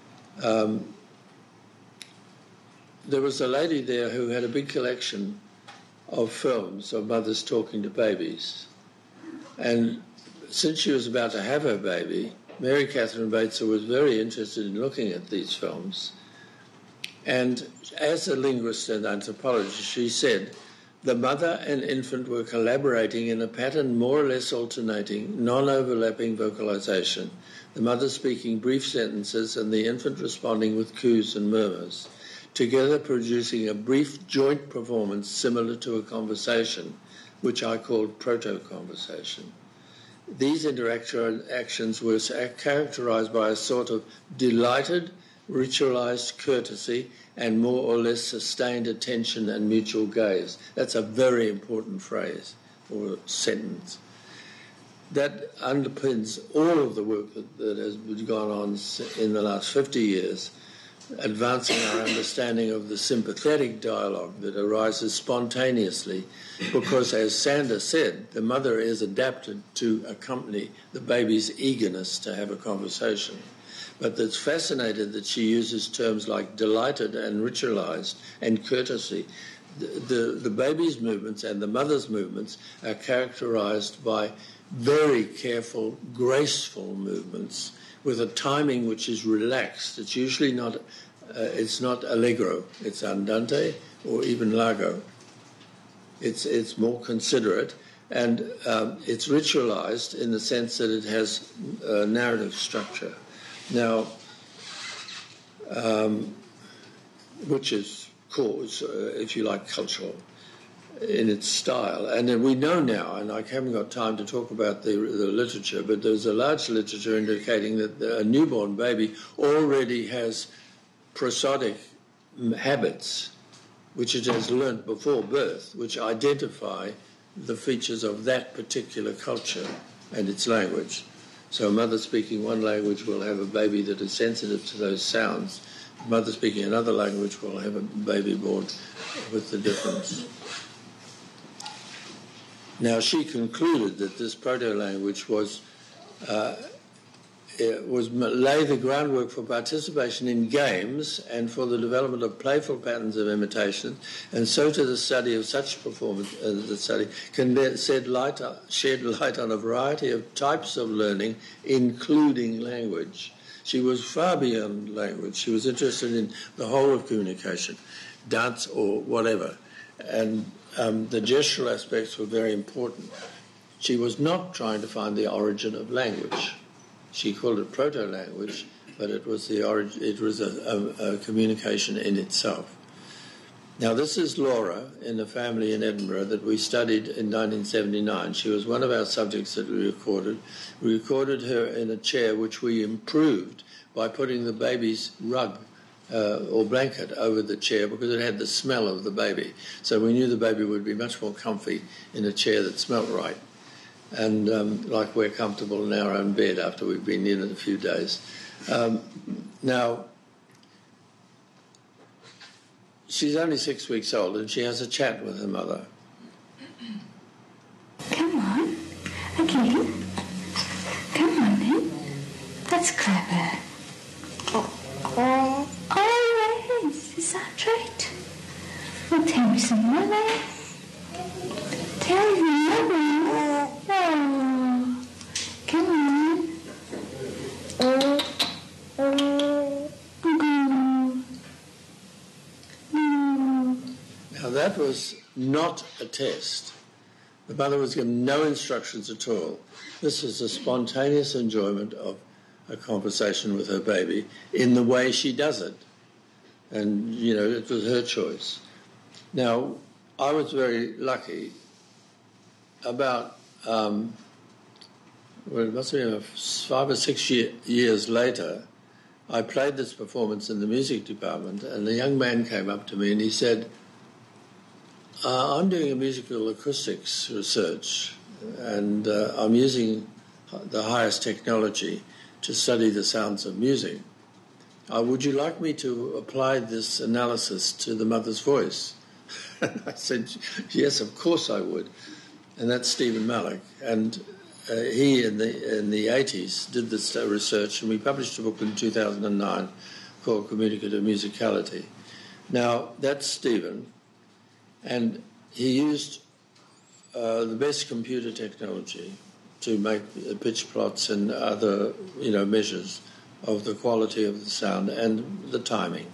There was a lady there who had a big collection of films of mothers talking to babies. And since she was about to have her baby, Mary Catherine Bateson was very interested in looking at these films. And as a linguist and anthropologist, she said, the mother and infant were collaborating in a pattern more or less alternating, non-overlapping vocalization, the mother speaking brief sentences and the infant responding with coos and murmurs, together producing a brief joint performance similar to a conversation, which I called proto-conversation. These interactions were characterized by a sort of delighted, ritualized courtesy and more or less sustained attention and mutual gaze. That's a very important phrase or sentence. That underpins all of the work that has gone on in the last 50 years, advancing our understanding of the sympathetic dialogue that arises spontaneously because, as Sanders said, the mother is adapted to accompany the baby's eagerness to have a conversation. But that's fascinating that she uses terms like delighted and ritualized and courtesy. The baby's movements and the mother's movements are characterized by very careful, graceful movements with a timing which is relaxed. It's usually not, it's not allegro, it's andante or even largo. It's more considerate, and it's ritualized in the sense that it has narrative structure. Now, which is, if you like, cultural in its style. And then we know now, and I haven't got time to talk about the literature, but there's a large literature indicating that a newborn baby already has prosodic habits which it has learnt before birth, which identify the features of that particular culture and its language. So a mother speaking one language will have a baby that is sensitive to those sounds. A mother speaking another language will have a baby born with the difference. Now, she concluded that this proto-language lay the groundwork for participation in games and for the development of playful patterns of imitation, and so to the study of such performance, the study can shed light on a variety of types of learning, including language. She was far beyond language. She was interested in the whole of communication, dance or whatever, and the gestural aspects were very important. She was not trying to find the origin of language. She called it proto-language, but it was a communication in itself. Now, this is Laura in a family in Edinburgh that we studied in 1979. She was one of our subjects that we recorded. We recorded her in a chair which we improved by putting the baby's rug or blanket over the chair because it had the smell of the baby. So we knew the baby would be much more comfy in a chair that smelled right. And like we're comfortable in our own bed after we've been in it a few days. Now, she's only 6 weeks old and she has a chat with her mother. Come on, again. Come on then. That's clever. Always, is that right? Well, tell me some more then. Tell me more. Oh, come on. Now that was not a test. The mother was given no instructions at all. This is a spontaneous enjoyment of a conversation with her baby in the way she does it. And, you know, it was her choice. Now, I was very lucky. About, well, it must have been 5 or 6 years later, I played this performance in the music department, and a young man came up to me and he said, I'm doing a musical acoustics research, and I'm using the highest technology to study the sounds of music. Would you like me to apply this analysis to the mother's voice? And I said, yes, of course I would. And that's Stephen Malloch. And he, in the 80s, did this research, and we published a book in 2009 called Communicative Musicality. Now, that's Stephen, and he used the best computer technology to make pitch plots and other, measures of the quality of the sound and the timing.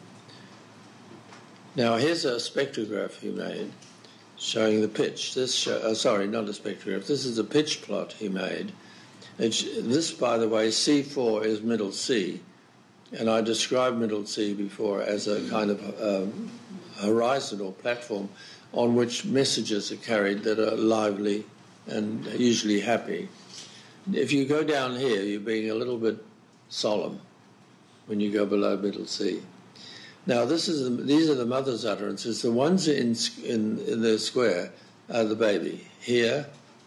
Now, here's a spectrograph he made showing the pitch. Sorry, not a spectrograph. This is a pitch plot he made. This, by the way, C4 is middle C, and I described middle C before as a kind of horizon or platform on which messages are carried that are lively and usually happy. If you go down here, you're being a little bit solemn when you go below middle C. Now, these are the mother's utterances. The ones in the square are the baby. Here,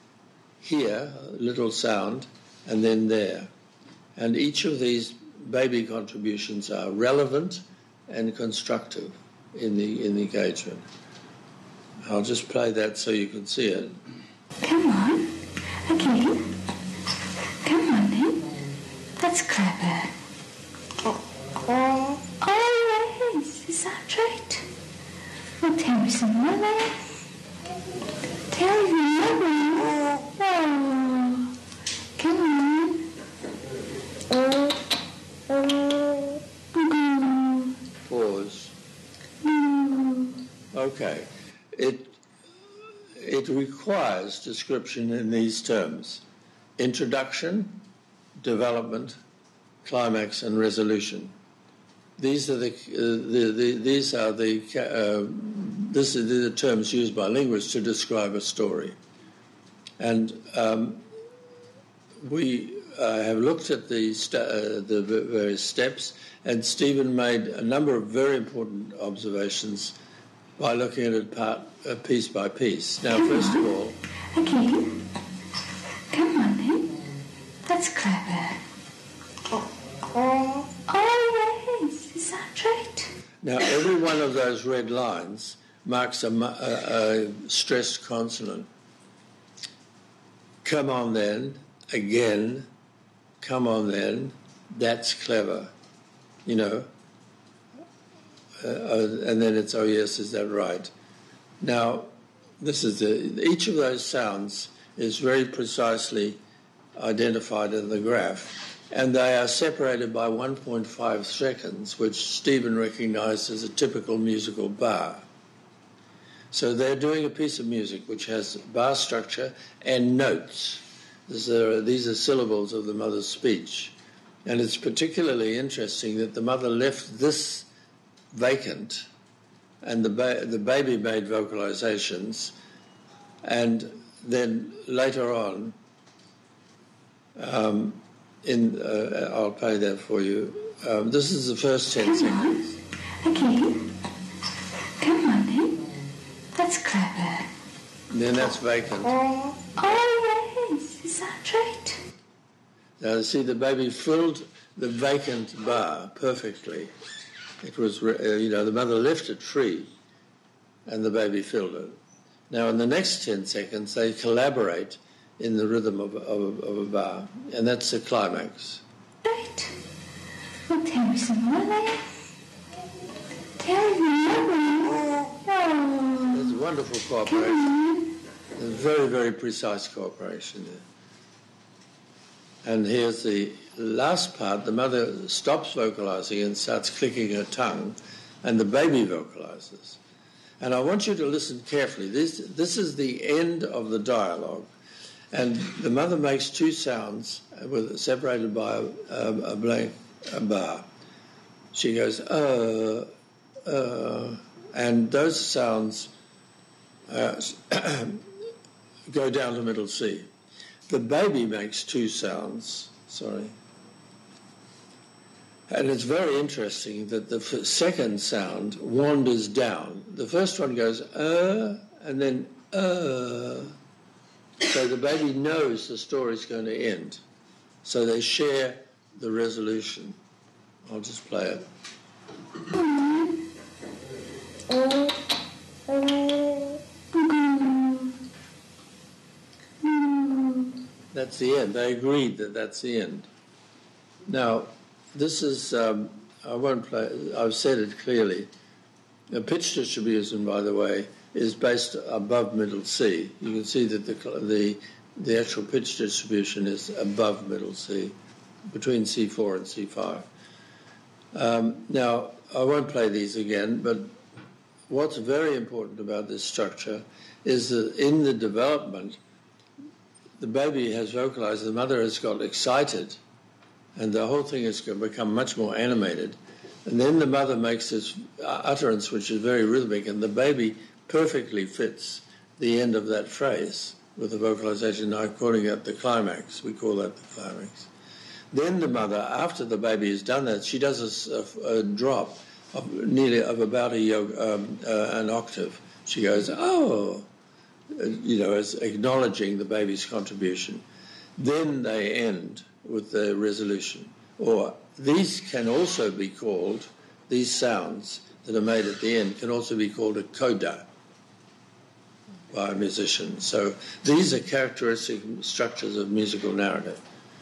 little sound, and then there. And each of these baby contributions are relevant and constructive in the engagement. I'll just play that so you can see it. Come on, again. Come on then. That's clever. Always, is that right? Well, tell me some more then. Tell me more. Oh, come on. Pause. Okay. It requires description in these terms: introduction, development, climax, and resolution. These are the terms used by linguists to describe a story. And we have looked at the various steps, and Stephen made a number of very important observations by looking at it piece by piece. Now, first of all... Again. Come on then. That's clever. Oh, yes. Is that right? Now, every one of those red lines marks a stressed consonant. Come on then. Again. Come on then. That's clever. You know. And then it's, oh yes, is that right? Now, this is each of those sounds is very precisely identified in the graph, and they are separated by 1.5 seconds, which Stephen recognised as a typical musical bar. So they're doing a piece of music which has bar structure and notes. These are syllables of the mother's speech. And it's particularly interesting that the mother left this vacant, and the baby made vocalizations, and then later on, I'll play that for you. This is the first 10 seconds. Again. Come on then. That's clever. And then that's vacant. Oh, yes. Is that right? Now, see, the baby filled the vacant bar perfectly. It was, the mother left it free, and the baby filled it. Now, in the next 10 seconds, they collaborate in the rhythm of a bar, and that's the climax. Right. Well, tell me some more, then. Tell me more. Oh. There's wonderful cooperation. There's very, very precise cooperation there. And here's the last part. The mother stops vocalizing and starts clicking her tongue, and the baby vocalizes. And I want you to listen carefully. This is the end of the dialogue, and the mother makes two sounds separated by a blank bar. She goes, and those sounds go down to middle C. The baby makes two sounds, and it's very interesting that the second sound wanders down. The first one goes, and then, so the baby knows the story's going to end. So they share the resolution. I'll just play it. That's the end. They agreed that that's the end. Now, this is, I won't play, I've said it clearly. The pitch distribution, by the way, is based above middle C. You can see that the actual pitch distribution is above middle C, between C4 and C5. Now, I won't play these again, but what's very important about this structure is that in the development, the baby has vocalized, the mother has got excited, and the whole thing has become much more animated. And then the mother makes this utterance which is very rhythmic, and the baby perfectly fits the end of that phrase with the vocalization. Now, calling it the climax. We call that the climax. Then the mother, after the baby has done that, she does a drop of about an octave. She goes, oh, as acknowledging the baby's contribution. Then they end with the resolution. Or these can also be called, these sounds that are made at the end can also be called a coda by a musician. So these are characteristic structures of musical narrative.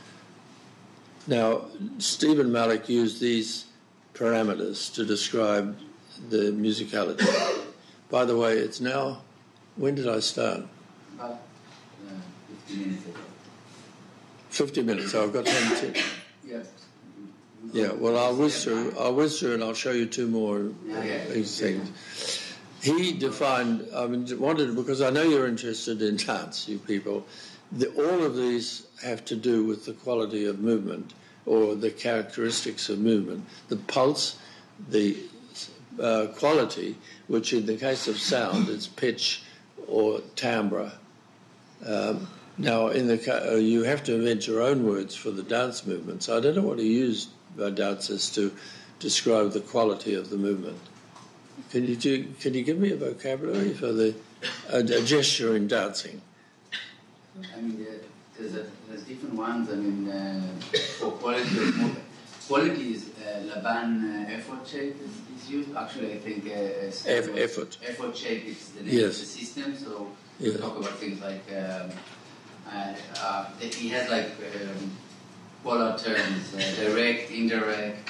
Now, Stephen Malloch used these parameters to describe the musicality. By the way, it's now, when did I start? About 50 minutes ago. 50 minutes, so I've got 10 minutes. Yes. Yeah, well, I'll whiz through and I'll show you two more things. He defined, because I know you're interested in dance, you people, all of these have to do with the quality of movement or the characteristics of movement. The pulse, the quality, which in the case of sound is pitch or timbre. Now, you have to invent your own words for the dance movement, so I don't know what to use by dancers to describe the quality of the movement. Can you give me a vocabulary for a gesture in dancing? I mean, there's different ones. I mean, for quality is Laban effort shape is used. Actually, I think Effort. Effort shape is the name Yes. of the system. So Yes. we talk about things like he has like polar terms, direct, indirect.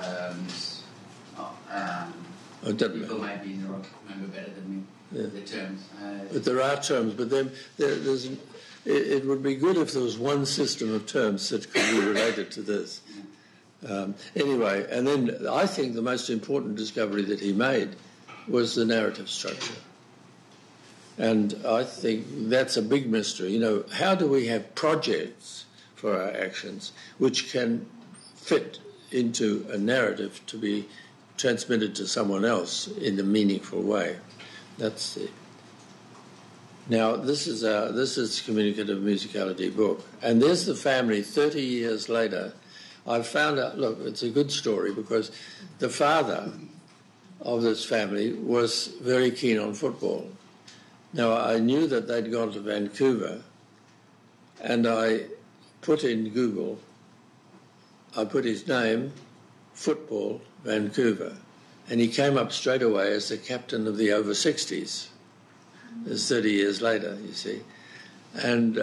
It doesn't People matter. might be remember better than me the terms. But there are terms, but it would be good if there was one system of terms that could be related to this. Anyway, and then I think the most important discovery that he made was the narrative structure. And I think that's a big mystery. You know, how do we have projects for our actions which can fit into a narrative to be transmitted to someone else in a meaningful way? That's it. Now, this is Communicative Musicality book. And there's the family 30 years later. I found out, look, it's a good story because the father of this family was very keen on football. Now, I knew that they'd gone to Vancouver, and I put in Google, I put his name, football, Vancouver, and he came up straight away as the captain of the over-60s. It's 30 years later, you see. And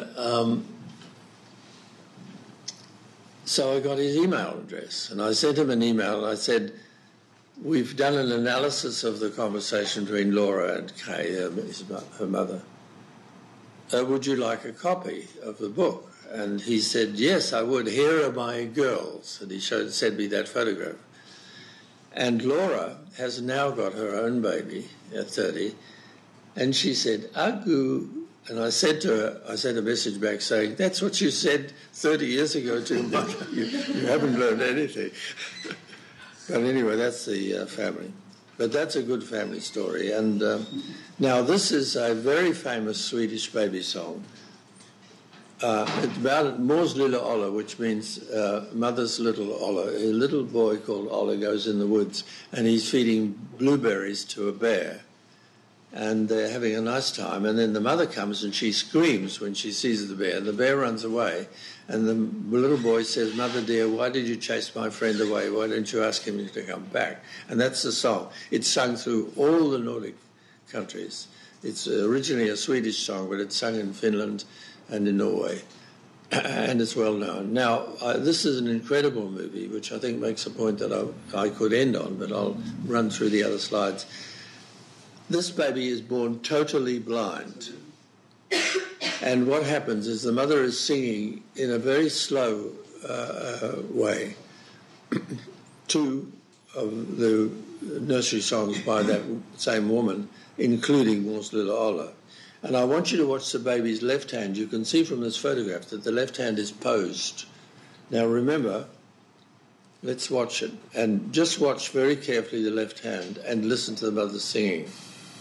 so I got his email address, and I sent him an email, and I said, we've done an analysis of the conversation between Laura and Kay, her mother. Would you like a copy of the book? And he said, yes, I would. Here are my girls. And he sent me that photograph. And Laura has now got her own baby at 30, and she said, Agu. And I said to her, I sent a message back saying, that's what you said 30 years ago to me. You haven't learned anything. But anyway, that's the family. But that's a good family story. And now this is a very famous Swedish baby song. It's about Mors lilla Olle, which means mother's little Olle. A little boy called Olle goes in the woods, and he's feeding blueberries to a bear. And they're having a nice time. And then the mother comes and she screams when she sees the bear. The bear runs away. And the little boy says, Mother dear, why did you chase my friend away? Why don't you ask him to come back? And that's the song. It's sung through all the Nordic countries. It's originally a Swedish song, but it's sung in Finland and in Norway. And it's well known. Now, this is an incredible movie, which I think makes a point that I could end on, but I'll run through the other slides. This baby is born totally blind. And what happens is the mother is singing in a very slow way two of the nursery songs by that same woman, including Mors lilla Olle. And I want you to watch the baby's left hand. You can see from this photograph that the left hand is posed. Now remember, let's watch it. And just watch very carefully the left hand and listen to the mother singing.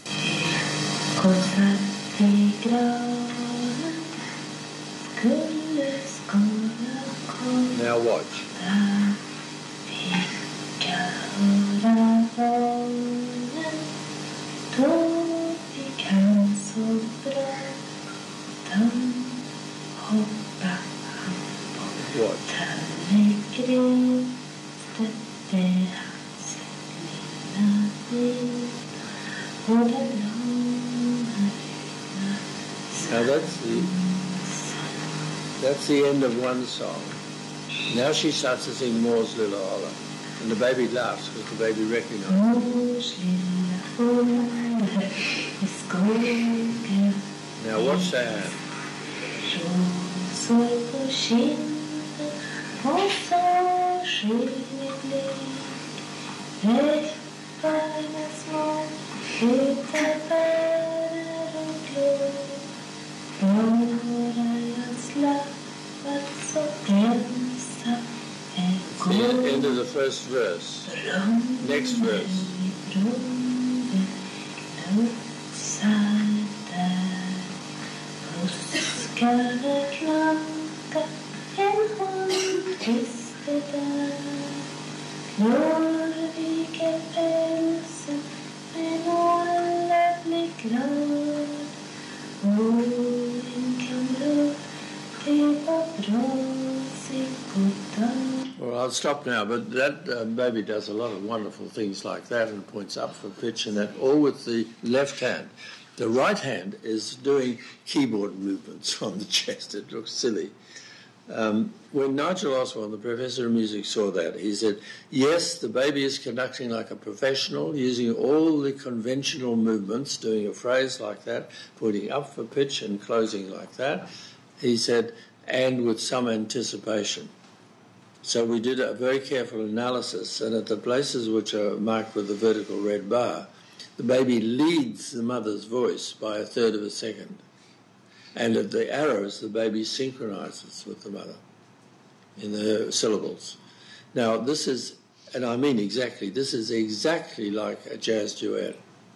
Now watch. Now that's the end of one song. Now she starts to sing Mors lilla Olle, and the baby laughs because the baby recognizes. Now watch that. The end of the first verse. Next verse. Well, I'll stop now, but that baby does a lot of wonderful things like that and points up for pitch and that, all with the left hand. The right hand is doing keyboard movements on the chest. It looks silly. When Nigel Osborne, the professor of music, saw that, he said, yes, the baby is conducting like a professional, using all the conventional movements, doing a phrase like that, pointing up for pitch and closing like that. He said, and with some anticipation. So we did a very careful analysis, and at the places which are marked with the vertical red bar, the baby leads the mother's voice by a third of a second. And at the arrows, the baby synchronizes with the mother in the syllables. Now, this is, and I mean exactly, this is exactly like a jazz duet.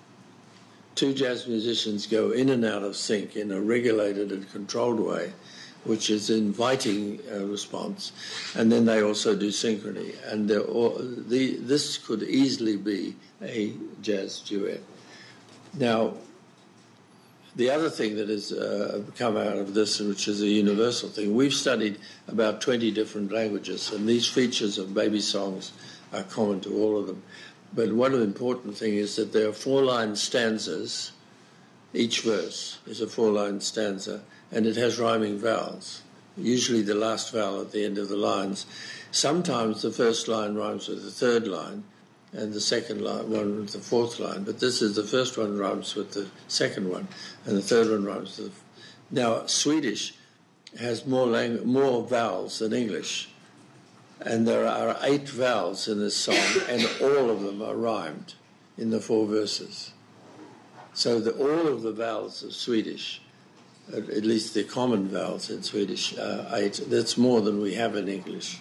Two jazz musicians go in and out of sync in a regulated and controlled way, which is inviting a response, and then they also do synchrony. And this could easily be a jazz duet. Now, the other thing that has come out of this, which is a universal thing, we've studied about 20 different languages, and these features of baby songs are common to all of them. But one important thing is that there are 4-line stanzas. Each verse is a 4-line stanza, and it has rhyming vowels, usually the last vowel at the end of the lines. Sometimes the first line rhymes with the third line, and the second line one with the fourth line, but this is the first one rhymes with the second one, and the third one rhymes with the... Now, Swedish has more vowels than English, and there are 8 vowels in this song, and all of them are rhymed in the 4 verses. So all of the vowels of Swedish, at least the common vowels in Swedish, are 8. That's more than we have in English.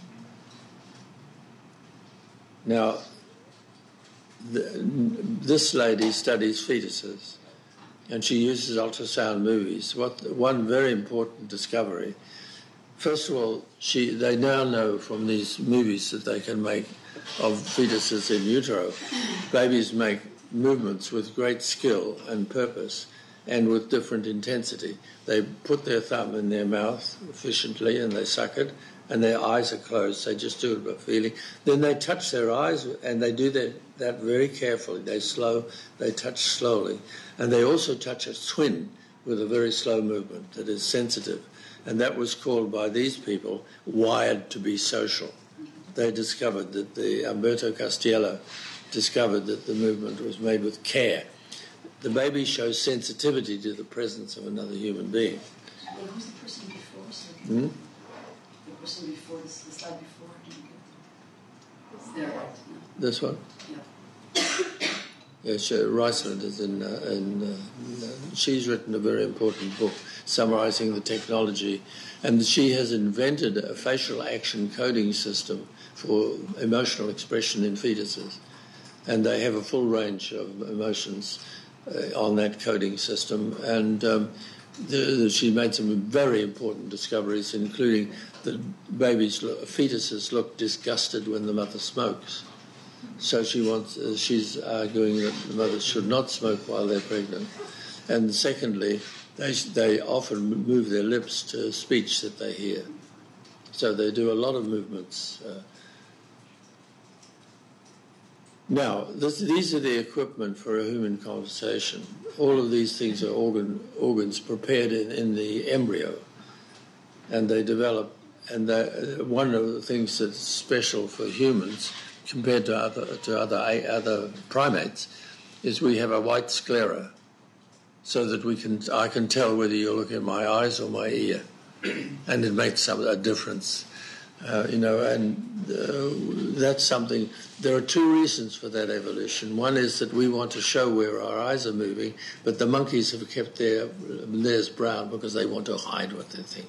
Now, this lady studies fetuses, and she uses ultrasound movies. One very important discovery, first of all, they now know from these movies that they can make of fetuses in utero. Babies make movements with great skill and purpose and with different intensity. They put their thumb in their mouth efficiently and they suck it, and their eyes are closed. They just do it by feeling. Then they touch their eyes, and they do that very carefully. They touch slowly. And they also touch a twin with a very slow movement that is sensitive. And that was called by these people wired to be social. They discovered that Umberto Castiello discovered that the movement was made with care. The baby shows sensitivity to the presence of another human being. And who's the person before? The person before, the slide before, did you get them? They're right. No. This one? Yeah. Yes, Riceland is she's written a very important book summarizing the technology, and she has invented a facial action coding system for emotional expression in fetuses. And they have a full range of emotions on that coding system. And she made some very important discoveries, including that fetuses look disgusted when the mother smokes. So she's arguing that the mothers should not smoke while they're pregnant. And secondly, they often move their lips to speech that they hear. So they do a lot of movements. Now, these are the equipment for a human conversation. All of these things are organs prepared in the embryo, and they develop. And one of the things that's special for humans compared to other primates is we have a white sclera, so that I can tell whether you're looking at my eyes or my ear, and it makes a difference. That's something. There are 2 reasons for that evolution. One is that we want to show where our eyes are moving, but the monkeys have kept theirs brown because they want to hide what they think.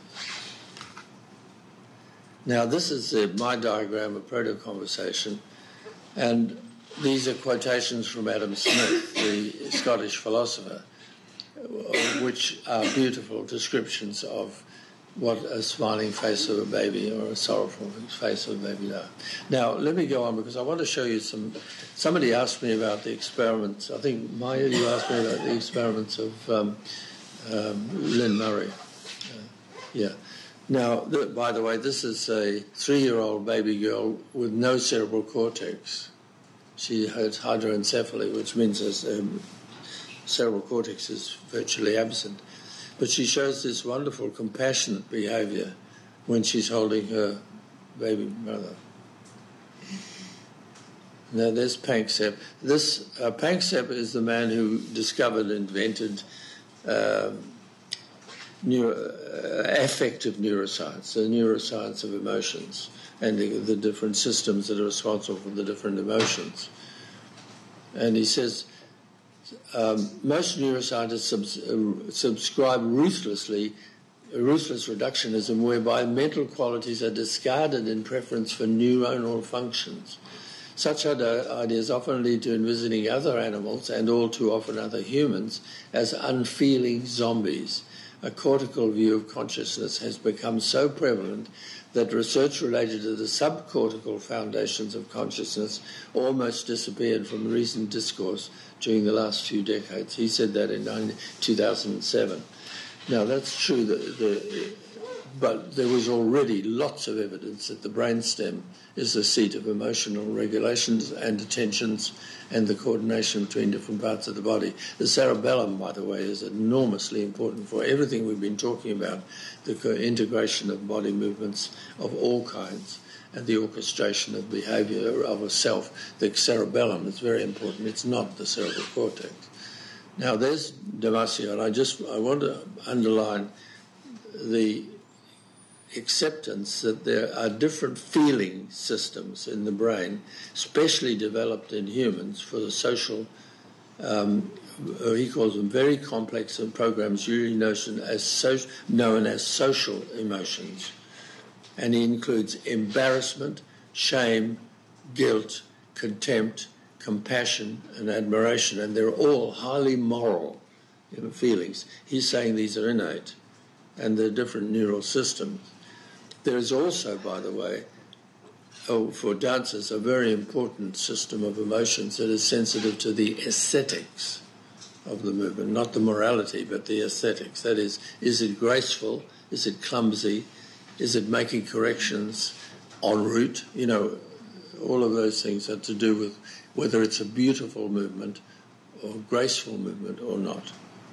Now, this is my diagram of proto-conversation, and these are quotations from Adam Smith, the Scottish philosopher, which are beautiful descriptions of what a smiling face of a baby or a sorrowful face of a baby are. Now, let me go on because I want to show you somebody asked me about the experiments. I think, Maya, you asked me about the experiments of Lynn Murray. Yeah. Now, by the way, this is a 3-year-old baby girl with no cerebral cortex. She has hydroencephaly, which means cerebral cortex is virtually absent. But she shows this wonderful, compassionate behaviour when she's holding her baby brother. Now, there's Panksepp. This Panksepp is the man who discovered, invented affective neuroscience, the neuroscience of emotions, and the different systems that are responsible for the different emotions. And he says, most neuroscientists subscribe ruthless reductionism, whereby mental qualities are discarded in preference for neuronal functions. Such ideas often lead to envisioning other animals, and all too often other humans, as unfeeling zombies. A cortical view of consciousness has become so prevalent that research related to the subcortical foundations of consciousness almost disappeared from recent discourse during the last few decades. He said that in 2007. Now, that's true, but there was already lots of evidence that the brainstem is the seat of emotional regulations and attentions and the coordination between different parts of the body. The cerebellum, by the way, is enormously important for everything we've been talking about, the integration of body movements of all kinds and the orchestration of behaviour of a self. The cerebellum is very important. It's not the cerebral cortex. Now, there's Damasio, and I want to underline the acceptance that there are different feeling systems in the brain, specially developed in humans for the social, he calls them very complex programs, usually known as social emotions. And he includes embarrassment, shame, guilt, contempt, compassion, and admiration, and they're all highly moral feelings. He's saying these are innate, and they're different neural systems. There is also, by the way, for dancers, a very important system of emotions that is sensitive to the aesthetics of the movement, not the morality, but the aesthetics. That is it graceful? Is it clumsy? Is it making corrections en route? You know, all of those things are to do with whether it's a beautiful movement or graceful movement or not.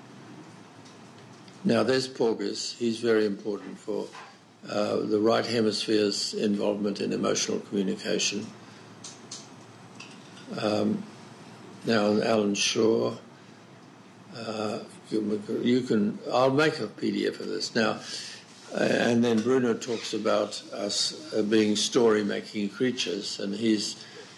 Now, there's Porges. He's very important for the right hemisphere's involvement in emotional communication. Now, Alan Shaw. I'll make a PDF of this now. And then Bruno talks about us being story-making creatures, and he's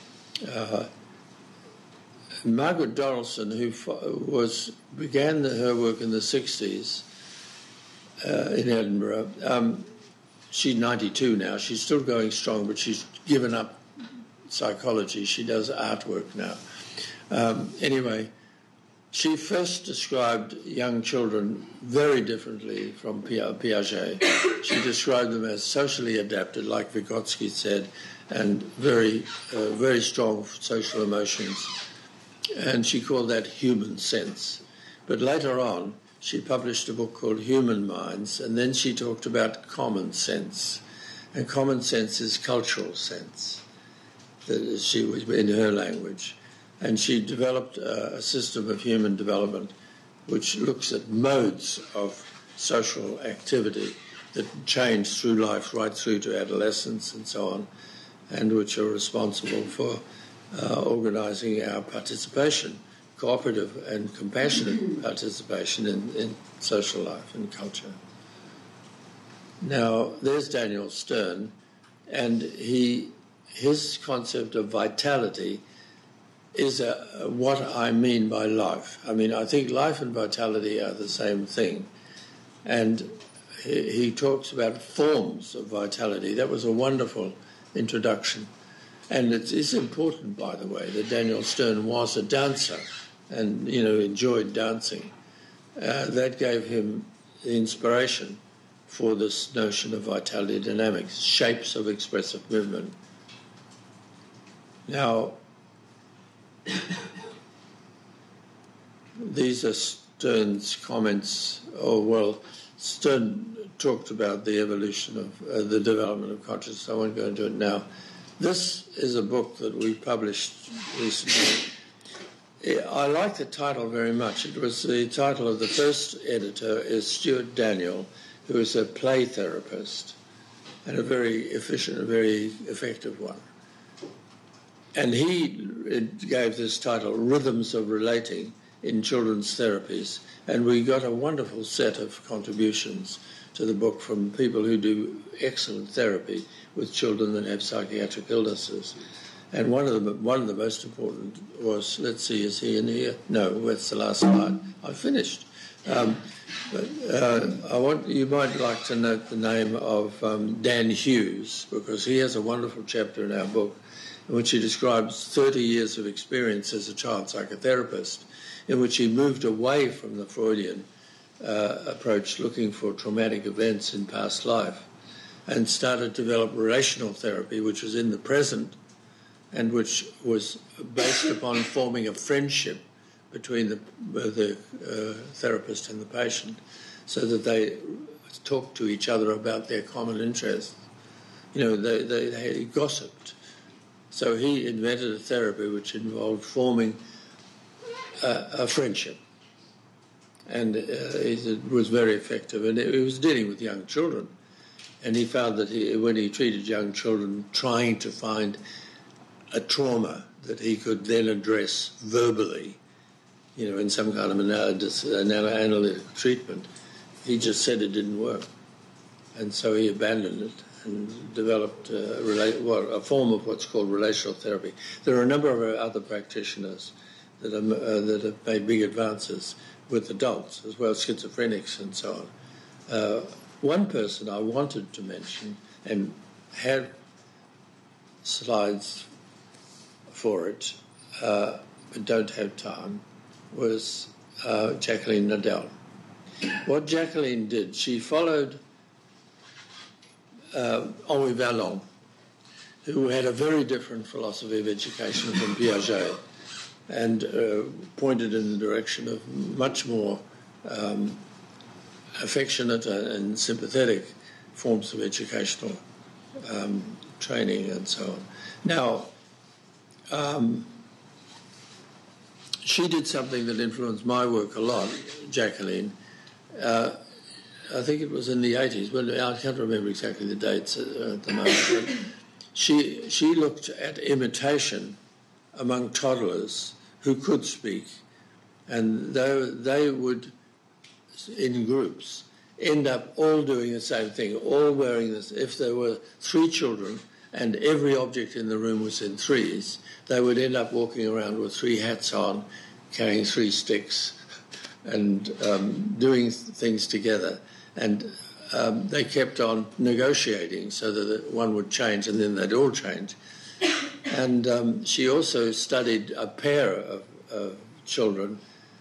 Margaret Donaldson, who began her work in the 60s in Edinburgh. She's 92 now. She's still going strong, but she's given up psychology. She does artwork now. Anyway, she first described young children very differently from Piaget. She described them as socially adapted, like Vygotsky said, and very strong social emotions. And she called that human sense. But later on, she published a book called Human Minds, and then she talked about common sense. And common sense is cultural sense, that she was in her language. And she developed a system of human development which looks at modes of social activity that change through life, right through to adolescence and so on, and which are responsible for organising our participation, cooperative and compassionate participation in social life and culture. Now, there's Daniel Stern, and his concept of vitality is what I mean by life. I mean, I think life and vitality are the same thing. And he talks about forms of vitality. That was a wonderful introduction. And it is important, by the way, that Daniel Stern was a dancer and, enjoyed dancing. That gave him the inspiration for this notion of vitality dynamics, shapes of expressive movement. Now, these are Stern's comments. Stern talked about the evolution of the development of consciousness. I won't go into it now. This is a book that we published recently. I like the title very much. It was the title of the first editor is Stuart Daniel, who is a play therapist and a very efficient, a very effective one. And he gave this title, Rhythms of Relating in Children's Therapies, and we got a wonderful set of contributions to the book from people who do excellent therapy with children that have psychiatric illnesses. And one of the most important was, let's see, is he in here? No, that's the last slide. I've finished. You might like to note the name of Dan Hughes, because he has a wonderful chapter in our book in which he describes 30 years of experience as a child psychotherapist, in which he moved away from the Freudian approach, looking for traumatic events in past life, and started to develop relational therapy, which was in the present and which was based upon forming a friendship between the therapist and the patient, so that they talked to each other about their common interests. They gossiped. So he invented a therapy which involved forming a friendship, and it was very effective. And it was dealing with young children, and he found that when he treated young children, trying to find a trauma that he could then address verbally, in some kind of analytic treatment, he just said it didn't work, and so he abandoned it and developed a form of what's called relational therapy. There are a number of other practitioners that have made big advances with adults as well as schizophrenics and so on. One person I wanted to mention and had slides for it, but don't have time, was Jacqueline Nadel. What Jacqueline did, she followed Henri Vallon, who had a very different philosophy of education from Piaget, and pointed in the direction of much more affectionate and sympathetic forms of educational training and so on. Now, she did something that influenced my work a lot, Jacqueline. I think it was in the 80s, but I can't remember exactly the dates at the moment. But she looked at imitation among toddlers who could speak, and they would, in groups, end up all doing the same thing, all wearing this. If there were 3 children and every object in the room was in threes, they would end up walking around with 3 hats on, carrying 3 sticks, and doing things together. And they kept on negotiating so that one would change and then they'd all change. And she also studied a pair of children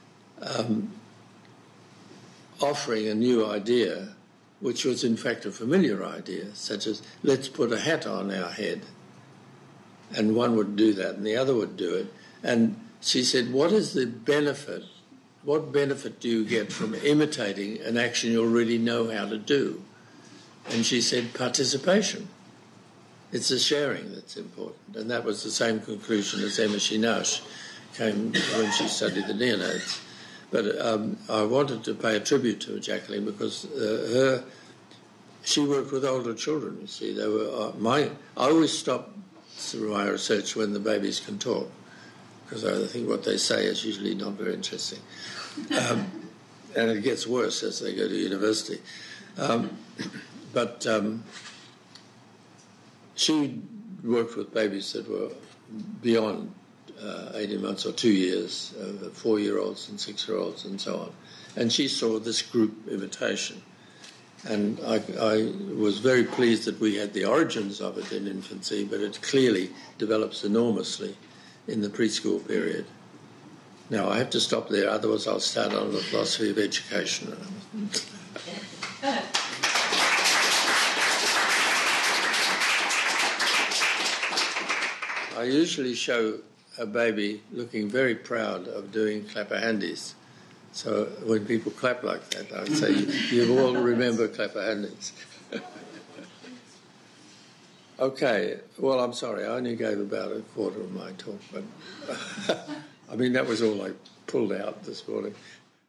offering a new idea, which was in fact a familiar idea, such as, let's put a hat on our head. And one would do that and the other would do it. And she said, what is the benefit? What benefit do you get from imitating an action you already know how to do? And she said, participation. It's the sharing that's important. And that was the same conclusion as Emma Shinash came when she studied the neonates. But I wanted to pay a tribute to Jacqueline because she worked with older children, you see. They were I always stop through my research when the babies can talk, because I think what they say is usually not very interesting. And it gets worse as they go to university. But she worked with babies that were beyond 18 months or 2 years, 4-year-olds and 6-year-olds and so on. And she saw this group imitation. And I was very pleased that we had the origins of it in infancy, but it clearly develops enormously in the preschool period. Now, I have to stop there, otherwise I'll start on the philosophy of education. I usually show a baby looking very proud of doing clapper handies. So when people clap like that, I say, you all remember clapper handies. Okay, well, I'm sorry, I only gave about a quarter of my talk, but I mean, that was all I pulled out this morning.